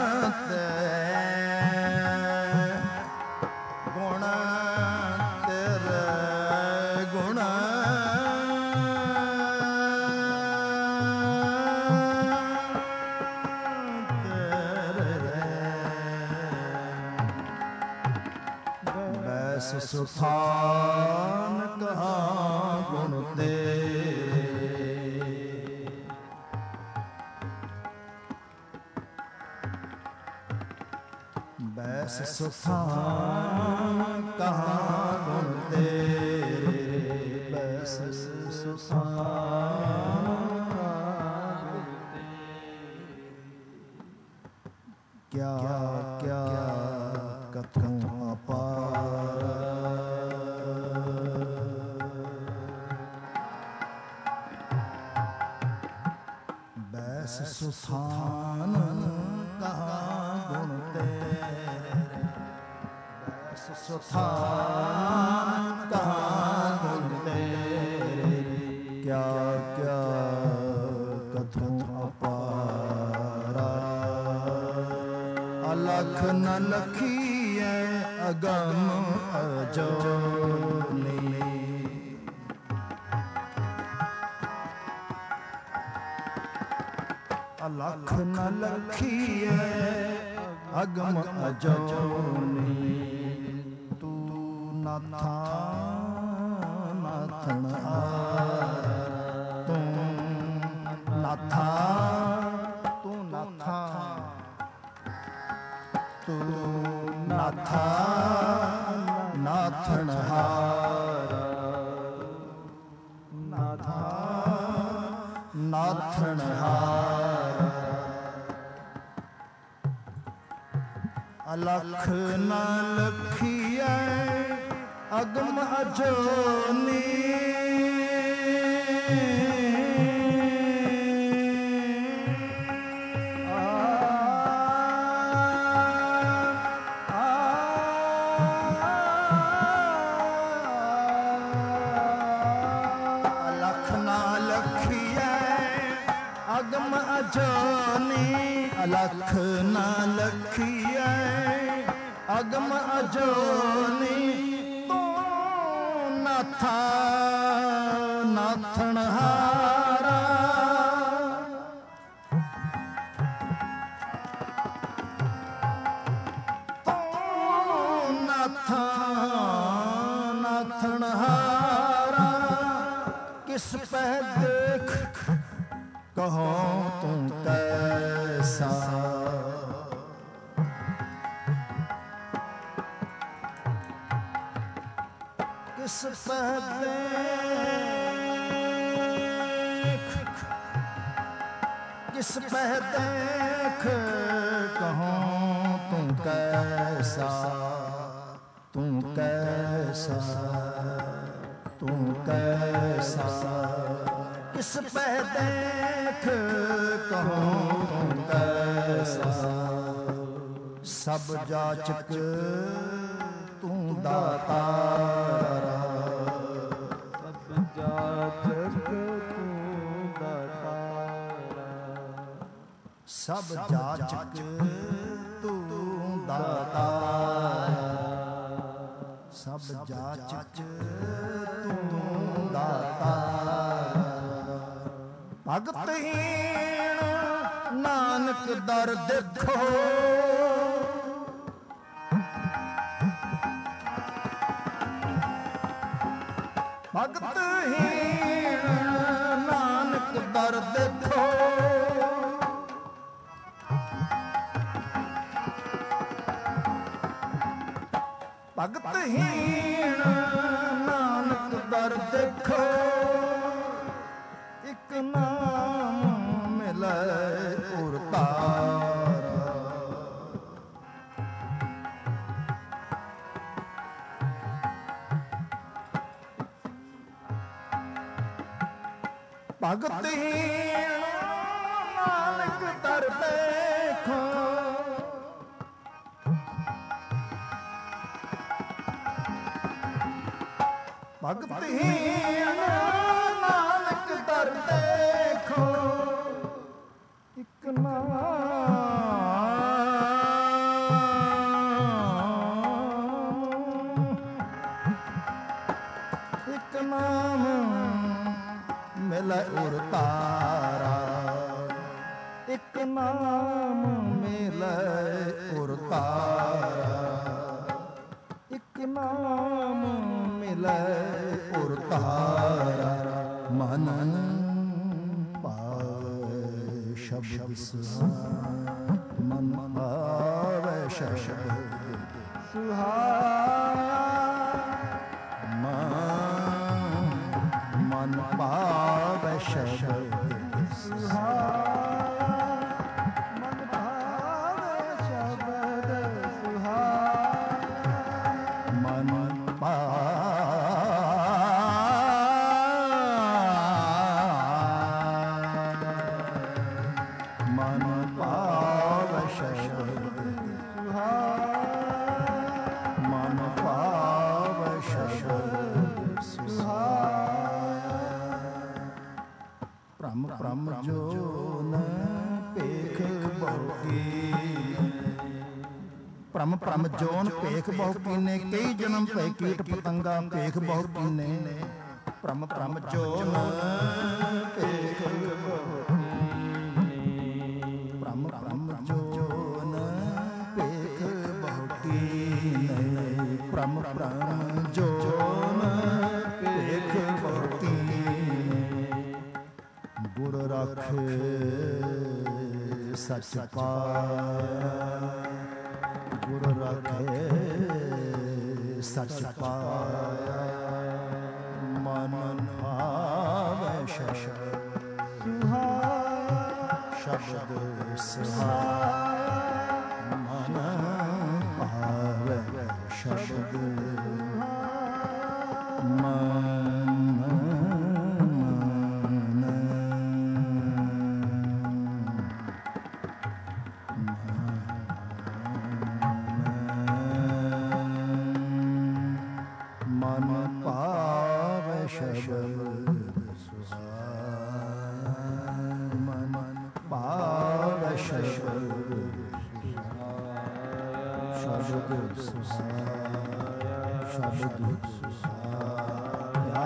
ਸੁਥਾਨ ਕਹਾਂ ਗੁਣ ਤੇਰੇ। ਬੈਸ ਸੁਥਾਨ ਕਹਾਂ ਗੁਣ ਤੇਰੇ, ਬੈਸ ਸੁਥਾਨ ਗੁਣ ਤੇਰੇ। ਕਿਆ ਕਿਆ ਕਥਨ ਅਪਾਰ, ਬੈਸ ਸੁਥਾਨ ਕਹਾਂ ਗੁਣ ਤੇਰੇ, ਬੈਸ ਸੁਥਾਨ ਕਹਾਂ ਗੁਣ ਤੇਰੇ। ਕਿਆ ਕਿਆ ਕਥਨ ਅਪਾਰਾ, ਅਲਖ ਨ ਲਖੀਐ ਅਗਮ ਅਜੋਨੀ। ਅਲਖ ਨ ਲਖੀਐ ਅਗਮ ਅਜੋਨੀ। ਤੂੰ ਨਾਥਾ ਨਾਥਨਹਾਰਾ, ਤੂੰ ਨਾਥਾ ਤੂੰ ਨਾਥਾ ਤੂੰ ਨਾਥਾ ਨਾਥਨਹਾਰਾ, ਨਾਥਾ ਨਾਥਨਹਾਰਾ। ਅਲਖ ਨ ਲਖੀਐ ਅਗਮ ਅਜੋਨੀ। ਅਗਮ ਅਜੋਨੀ, ਅਲਖ ਨ ਲਖੀਐ ਅਗਮ ਅਜੋਨੀ। ਤੂੰ ਨਾਥਾ ਨਾਥਨਹਾਰਾ, ਤੂੰ ਨਾਥਾ ਨਾਥਨਹਾਰਾ। ਕਿਸ ਪਹਿ ਦੇਖ ਕਹੋ ਤੂੰ ਕੈਸਾ, ਕਿਸ ਪਹਿ ਦੇਖ, ਕਿਸ ਪਹਿ ਦੇਖ ਕਹੋ ਤੂੰ ਕੈਸਾ, ਤੂੰ ਕੈਸਾ ਤੂੰ ਕੈਸਾ। ਕਿਸ ਪਹਿ ਦੇਖ ਕਹੋ ਤੂੰ ਕੈਸਾ। ਸਭ ਜਾਚਕ ਤੂੰ ਦਾਤਾਰਾ, ਸਭ ਜਾਚਕ ਤੂੰ ਦਾਤਾਰਾ। ਸਭ ਜਾਚਕ ਤੂੰ ਦਾਤਾਰਾ, ਸਭ ਜਾਚਕ ਤੂੰ ਦਾਤਾਰਾ। ਭਗਤਹੀਣ ਨਾਨਕ ਦਰ ਦੇਖੋ, ਭਗਤਹੀਣ ਨਾਨਕ ਦਰ ਦੇਖੋ। ਭਗਤਹੀਣ ਨਾਨਕ ਦਰ ਦੇਖੋ। ਇਕ ਨਾਮ ਮਿਲੈ ਉਰ ਤਾਰਾ, ਭਗਤਹੀਣ ਨਾਨਕ ਦਰ ਦੇਖੋ, ਭਗਤਹੀਣ ਨਾਨਕ ਦਰ ਦੇਖੋ, ਇਕ ਨਾਮ ਇਕ ਨਾਮ ਮਿਲੈ ਉਰ ਤਾਰਾ, ਇਕ ਨਾਮ ਮਿਲੈ ਉਰ ਤਾਰਾ, ਇਕ ਨਾਮ ਮਿਲੈ ਉਰ ਤਾਰਾ, ਮਨ ਪਾਵੈ ਸ਼ਬਦ ਸੁਹਾਇਆ, ਮਨ ਪਾਵੈ ਸ਼ਬਦ ਸੁਹਾਇਆ, ਮਨ ਪਾਵੈ ਸ਼ਬਦ ਸੁਹਾਇਆ, ਮਨ ਪਾਵੈ ਸ਼ਬਦ ਸੁਹਾਇਆ, ਮਨ ਪਾਵੈ ਮਨ ਪਾਵੈ ਸ਼ਬਦ ਸੁਹਾਇਆ, ਮਨ ਪਾਵੈ ਸ਼ਬਦ ਸੁਹਾਇਆ, ਭ੍ਰਮ ਭ੍ਰਮ ਜੋ ਨ ਭੇਖ ਬਹੁ ਕੀਨੇ, ਭ੍ਰਮ ਭ੍ਰਮ ਜੋਨ ਭੇਖ ਬਹੁ ਕੀਨੇ, ਕਈ ਜਨਮ ਭੈ ਕੀਟ ਪਤੰਗਾ ਭੇਖ ਬਹੁ ਕੀਨੇ, ਭ੍ਰਮ ਭ੍ਰਮ ਜੋਨ ਭੇਖ ਬਹੁ ਕੀਨੇ, ਭ੍ਰਮ ਭ੍ਰਮ ਜੋਨ ਭੇਖ ਬਹੁ ਕੀਨੇ, ਭ੍ਰਮ ਭ੍ਰਮ ਜੋਨ ਭੇਖ ਬਹੁ ਕੀਨੇ, ਗੁਰ ਰਾਖੇ ਸੱਚ ਪਾਇਆ, ਗੁਰ ਰਾਖੇ ਸੱਚ ਪਾਇਆ, ਮਨ ਭਾਵੈ ਸ਼ਬਦ ਸੁਹਾਇਆ, ਸ਼ਬਦ ਸੁਹਾਇਆ, ਮਨ ਭਾਵੈ ਸ਼ਬਦ ਮਨ ਮਨ ਭਾਵੈ ਸ਼ਬਦ ਸੁਹਾਇਆ, ਮਨ ਭਾਵੈ ਸ਼ਬਦ ਸ਼ਬਦ ਸੁਹਾਇਆ, ਸ਼ਬਦ ਸੁਹਾਇਆ,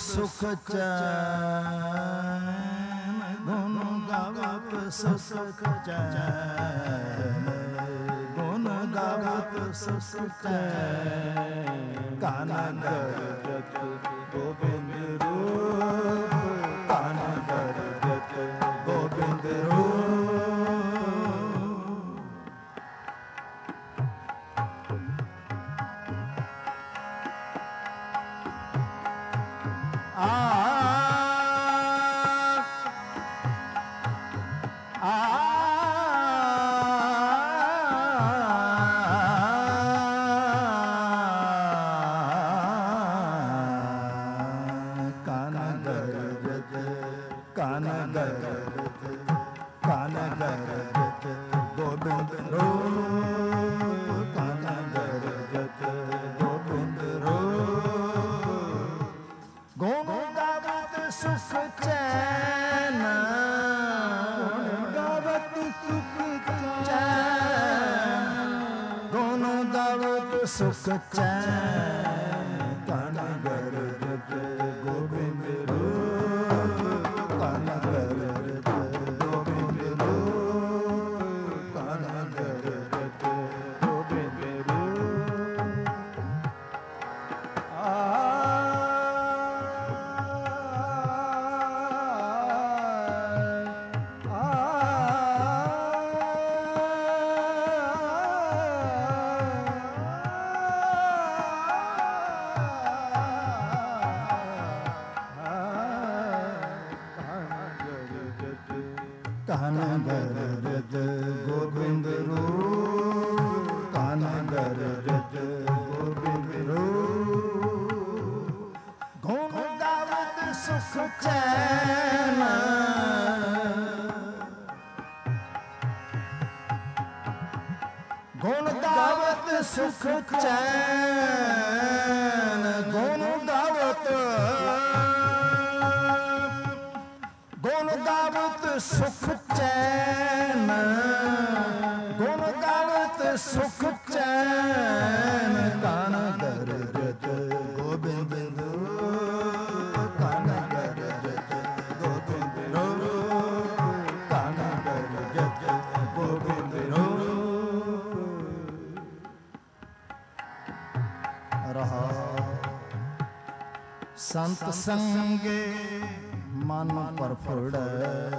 ਸੁਖ ਚੈਨ, ਗੁਣ ਗਾਵਤ ਸੁਖ ਚੈਨ, ਗੁਣ ਗਾਵਤ ਸੁਖ ਚੈਨ। ਕਨ ਗਰਜਤ ਗੋਬਿੰਦ ਰੂਪ, ਕਨ ਗਰਜਤ ਗੋਬਿੰਦ ਰੂਪ। ਸੁਖ ਚੈਨ, ਕਨ ਗਰਜਤ ਗੋਬਿੰਦ ਰੂਪ, ਕਨ ਗਰਜਤ ਗੋਬਿੰਦ ਰੂਪ, ਕਨ ਗਰਜਤ ਗੋਬਿੰਦ ਰੂਪ। ਆ ਕਨ ਗਰਜਤ ਗੋਬਿੰਦ ਰੂਪ, ਕਨ ਗਰਜਤ ਗੋਬਿੰਦ ਰੂਪ। ਗੁਣ ਗਾਵਤ ਸੁਖ ਚੈਨ, ਗੁਣ ਗਾਵਤ ਸੁਖ ਚੈਨ, ਗੁਣ ਗਾਵਤ ਗੁਣ ਗਾਵਤ ਸੁਖ ਚੈਨ, ਗੁਣ ਗਾਵਤ ਸੁਖ ਚੈਨ। ਕਨ ਗਰਜਤ ਗੋਬਿੰਦ ਰੂਪ, ਕਨ ਗਰਜਤ ਗੋਬਿੰਦ ਰੂਪ, ਕਨ ਗਰਜਤ ਗੋਬਿੰਦ ਰੂਪ। ਰਹਾ ਸੰਤ ਸੰਗੇ ਮਨ ਪਰਫੁੜੈ,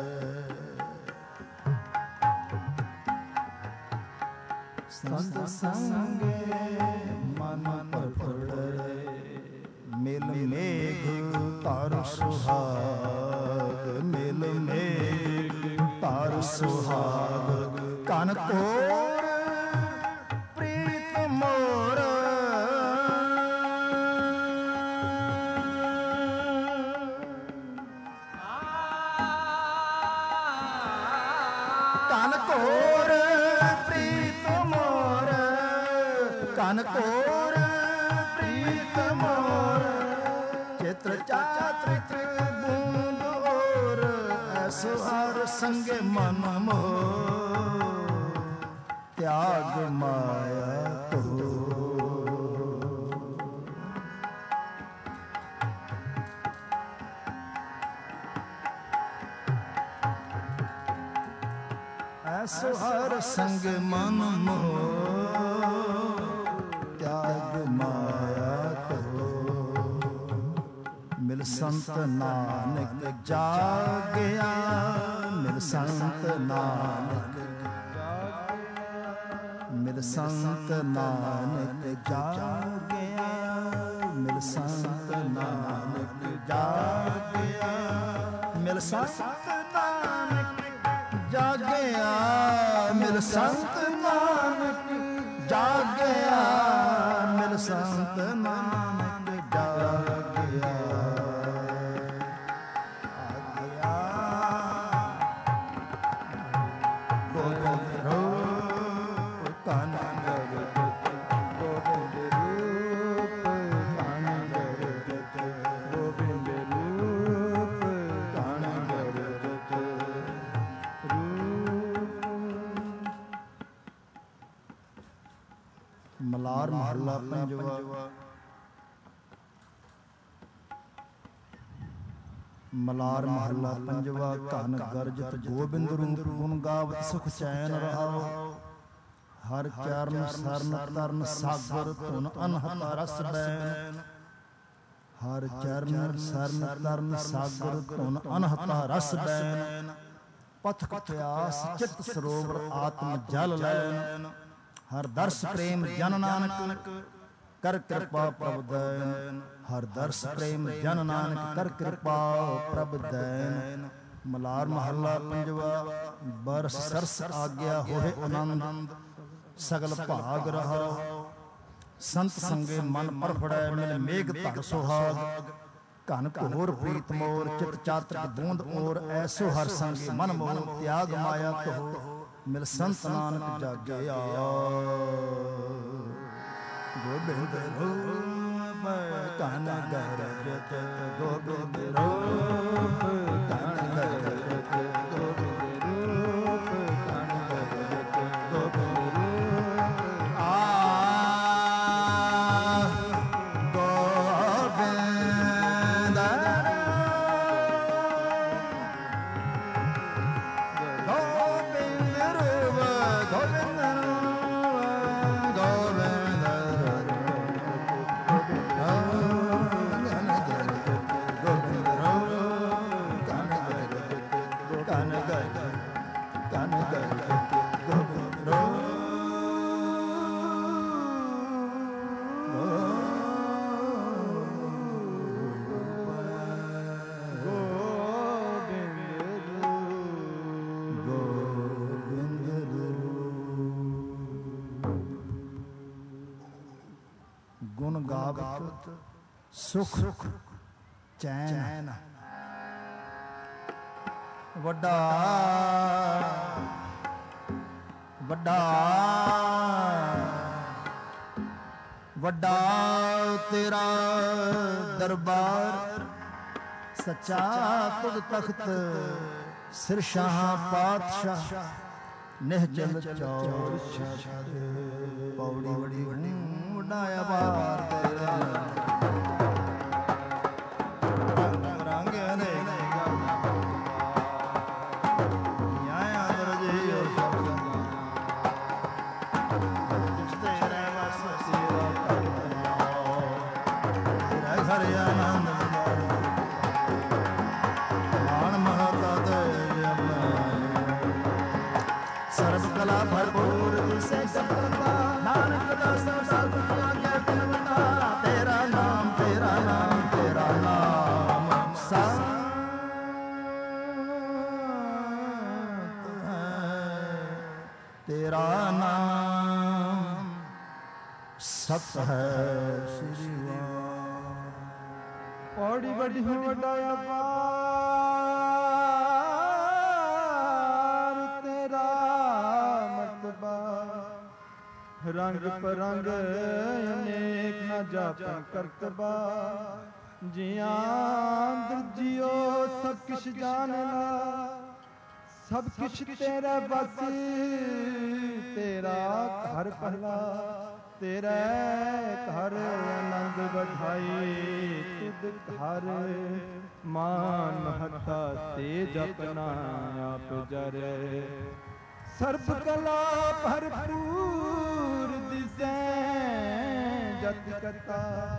ਸੰਤ ਸੰਗੇ ਮਨ ਪਰਫੁੜੈ। ਮਿਲ ਮੇਘ ਧਰ ਸੁਹਾਗ, ਮਿਲ ਮੇਘ ਧਰ ਸੁਹਾਗ। ਕਨ ਕੋਰ ਪ੍ਰੀਤ ਮੋਰ, ਕਨ ਕੋਰ ਪ੍ਰੀਤ ਮੋਰ, ਕਨ ਕੋਰ ਪ੍ਰੀਤ ਮੋਰ। ਚਿਤ੍ਰ ਚਾਤ੍ਰਿਕ ਬੂੰਦ ਔਰ, ਐਸੋ ਹਰ ਸੰਗੇ ਮਨ ਮੋਹ। ਤਿਆਗ ਮਾਇਆ ਤੋ, ਐਸੋ ਹਰ ਸੰਗ ਮਨ ਮੋਹ। ਤਿਆਗ ਮਾਇਆ ਤੋ, ਮਿਲ ਸੰਤ ਨਾਨਕ ਜਾਗਿਆ, ਮਿਲ ਸੰਤ ਨਾਨਕ, ਮਿਲ ਸੰਤ ਨਾਨਕ ਜਾਗਿਆ, ਮਿਲ ਸੰਤ ਨਾਨਕ ਜਾਗਿਆ, ਮਿਲ ਸੰਤ ਨਾਨਕ ਜਾਗਿਆ, ਮਿਲ ਸੰਤ ਨਾਨਕ ਜਾਗਿਆ, ਮਿਲ ਸੰਤ ਨਾਨਕ ਜਾਗਿਆ। ਆਗਿਆ ਗੋਬਿੰਦ ਰੂਪ, ਕਨ ਗਰਜਤ ਗੋਬਿੰਦ ਰੂਪ, ਕਨ ਗਰਜਤ ਗੋਬਿੰਦ ਰੂਪ, ਕਨ ਗਰਜਤ ਮਲਾਰ ਮਹੱਲਾ ਪੰਜਵਾ। ਮਲਾਰ ਮਹੱਲਾ ਪੰਜਵਾ। ਧਨ ਗਰਜਤ ਗੋਬਿੰਦ ਰੂਪ ਗੁਣ ਗਾਵਤ ਸੁਖ ਚੈਨ ਰਹਾਉ। ਹਰ ਚਰਨ ਸਰਨ ਤਰਨ ਸਾਗਰ ਧੁਨ ਅਨਹਤ ਰਸ ਬੈਨ। ਹਰ ਚਰਨ ਸਰਨ ਤਰਨ ਸਾਗਰ ਧੁਨ ਅਨਹਤ ਰਸ ਬੈਨ। ਪਥ ਪਿਆਸ ਚਿਤ ਸਰੋਵਰ ਆਤਮ ਜਲ ਲੈਨ। ਹਰ ਦਰਸ ਪ੍ਰੇਮ ਜਨ ਨਾਨਕ ਕਰ ਕਿਰਪਾ ਪ੍ਰਭ ਦੈਨ। ਹਰ ਦਰਸ ਪ੍ਰੇਮ ਜਨ ਨਾਨਕ ਕਰ ਕਿਰਪਾ ਪ੍ਰਭ ਦੈਨ। ਮਲਾਰ ਮਹੱਲਾ ਪੰਜਵਾ। ਬਰਸ ਸਰਸ ਆਗਿਆ ਹੋਏ ਆਨੰਦ ਸਗਲ ਭਾਗ ਰਹਾਉ। ਸੰਤ ਸੰਗੇ ਮਨ ਪਰਫੜੈ ਮਿਲ ਮੇਘ ਧਰ ਸੁਹਾਗ। ਘਨ ਘੋਰ ਪ੍ਰੀਤ ਮੋਰ ਚਿਤ ਚਾਤਕ ਬੂੰਦ ਔਰ ਐਸੋ ਹਰ ਸੰਗੇ ਮਨ ਮੋਹ ਤਿਆਗ ਮਾਇਆ ਕਹੋ ਮਿਲ ਸੰਤ ਨਾਨਕ ਜਾਗਿਆ। ਗੋਬਿੰਦ ਰੂਪ ਧਨ ਗਰਜਤ ਗੋਬਿੰਦ ਰੂਪ ਧਨ ਗਰਜਤ ਗੋਬਿੰਦ ਰੂਪ ਧਨ ਗਰਜਤ ਗੋਬਿੰਦ ਰੂਪ। ਆ ਗੋਬਿੰਦ ਗੋਬਿੰਦ ਰੂਪ ਗੋਬਿੰਦ ਗੁਣ ਗਾਵਤ ਸੁਖ ਚੈਨ। ਵੱਡਾ ਵੱਡਾ ਵੱਡਾ ਤੇਰਾ ਦਰਬਾਰ ਸੱਚਾ ਤੁਧ ਤਖਤ ਸਿਰ ਸ਼ਾਹ ਪਾਤਸ਼ਾਹ ਨਿਹਚਲ ਚੌਰ ਪੌੜੀ ਵੜੀ ਵੱਡਾ ਆਭਾਰ ਤੇਰਾ। ਰੰਗ ਨੇ ਹਰਿ ਆਨੰਦ ਮਾਨ ਮਹਤਾ ਦੇ ਸਰਬ ਕਲਾ ਭਰਪੂਰ ਦਿਸੇ ਸਤਿ ਨਾਨਕ ਦਾਸ ਸਤਿ ਆਗਿਆ ਬਿਨਵੰਦਾ। ਤੇਰਾ ਨਾਮ ਤੇਰਾ ਨਾਮ ਤੇਰਾ ਨਾਮ ਸਤ ਹੈ। ਤੇਰਾ ਨਾਮ ਸਤ ਹੈ। ਸ੍ਰੀ ਪੌੜੀ ਵੱਡੀ ਹੋ ਵੱਡਾ ਅਪਾਰ ਤੇਰਾ ਮਤਬਾ। ਰੰਗ ਪਰੰਗ ਅਨੇਕ ਨਾ ਜਾਪਨ ਕਰਤਬਾ। ਜਿਆਂ ਦਰਜੀਓ ਸਭ ਕਿਛ ਜਾਣਨਾ। ਸਭ ਕਿਛ ਤੇਰਾ ਬਸ ਤੇਰਾ ਘਰ ਪਹਿਲਾ। ਤੇਰੇ ਘਰ ਆਨੰਦ ਵਧਾਈ ਤੁਧ ਘਰ। ਮਾਨ ਮਹੱਤਾ ਤੇ ਜਪਨਾ ਆਪ ਜਰੇ। ਸਰਬ ਕਲਾ ਭਰਪੂਰ ਦਿਸੈ ਜਤ ਕਤਾ।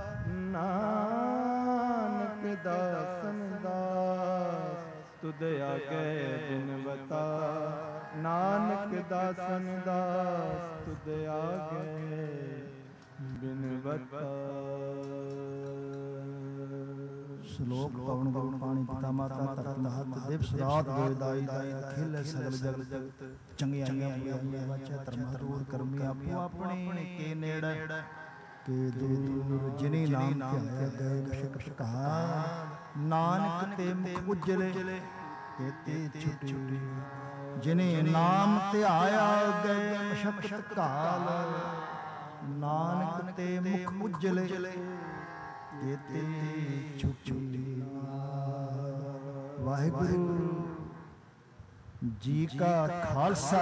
ਨਾਨਕ ਦਾਸਨ ਦਾਸ ਤੁਧ ਆਗੇ ਬਿਨਵਤਾ। ਨਾਨਕ ਦਾਸਨ ਦਾਸ ਤੁਧ ਆਗੇ ਬਿਨਵਤਾ। ਸ਼ਲੋਕ ਪਵਨ ਗੁਰੂ ਪਾਣੀ ਪਿਤਾ ਮਾਤਾ ਧਰਤ ਮਹਤ ਦਿਵਸ ਰਾਤ ਵੇਦਾਈ ਦਾਈ ਖੇਲੇ ਸਗਲ ਜਗਤ। ਚੰਗਿਆਈਆਂ ਬੁਰਾਈਆਂ ਵਾਚਾ ਧਰਮ ਦੂਰ ਕਰਮੀ ਆਪੋ ਆਪਣੇ ਕੇ ਨੇੜੇ। ਕੇ ਦੂਰ ਜਿਨੀ ਨਾਮ ਧਿਆਇਆ ਗਏ ਬਸ਼ਕਤ ਕਹਾ। ਨਾਨਕ ਤੇ ਮੁਖ ਉਜਲੇ ਤੇ ਛੁਟੀ। ਜਿਨੇ ਨਾਮ ਧਿਆਇਆ ਗਏ ਮਸ਼ਕਤ ਕਾਲ। ਨਾਨਕ ਤੇ ਮੁਖ ਉਜਲੇ ਤੇ ਛੁਟੀ। ਵਾਹਿਗੁਰੂ ਜੀ ਕਾ ਖਾਲਸਾ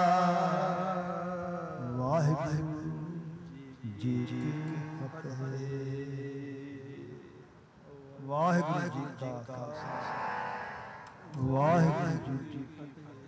ਵਾਹਿਗੁਰੂ ਜੀ ਕੀ ਫਤਿਹ। ਵਾਹਿਗੁਰੂ ਜੀ ਕਾ ਖਾਲਸਾ। ਵਾਹਿਗੁਰੂ ਜੀ ਕੀ ਫਤਿਹ।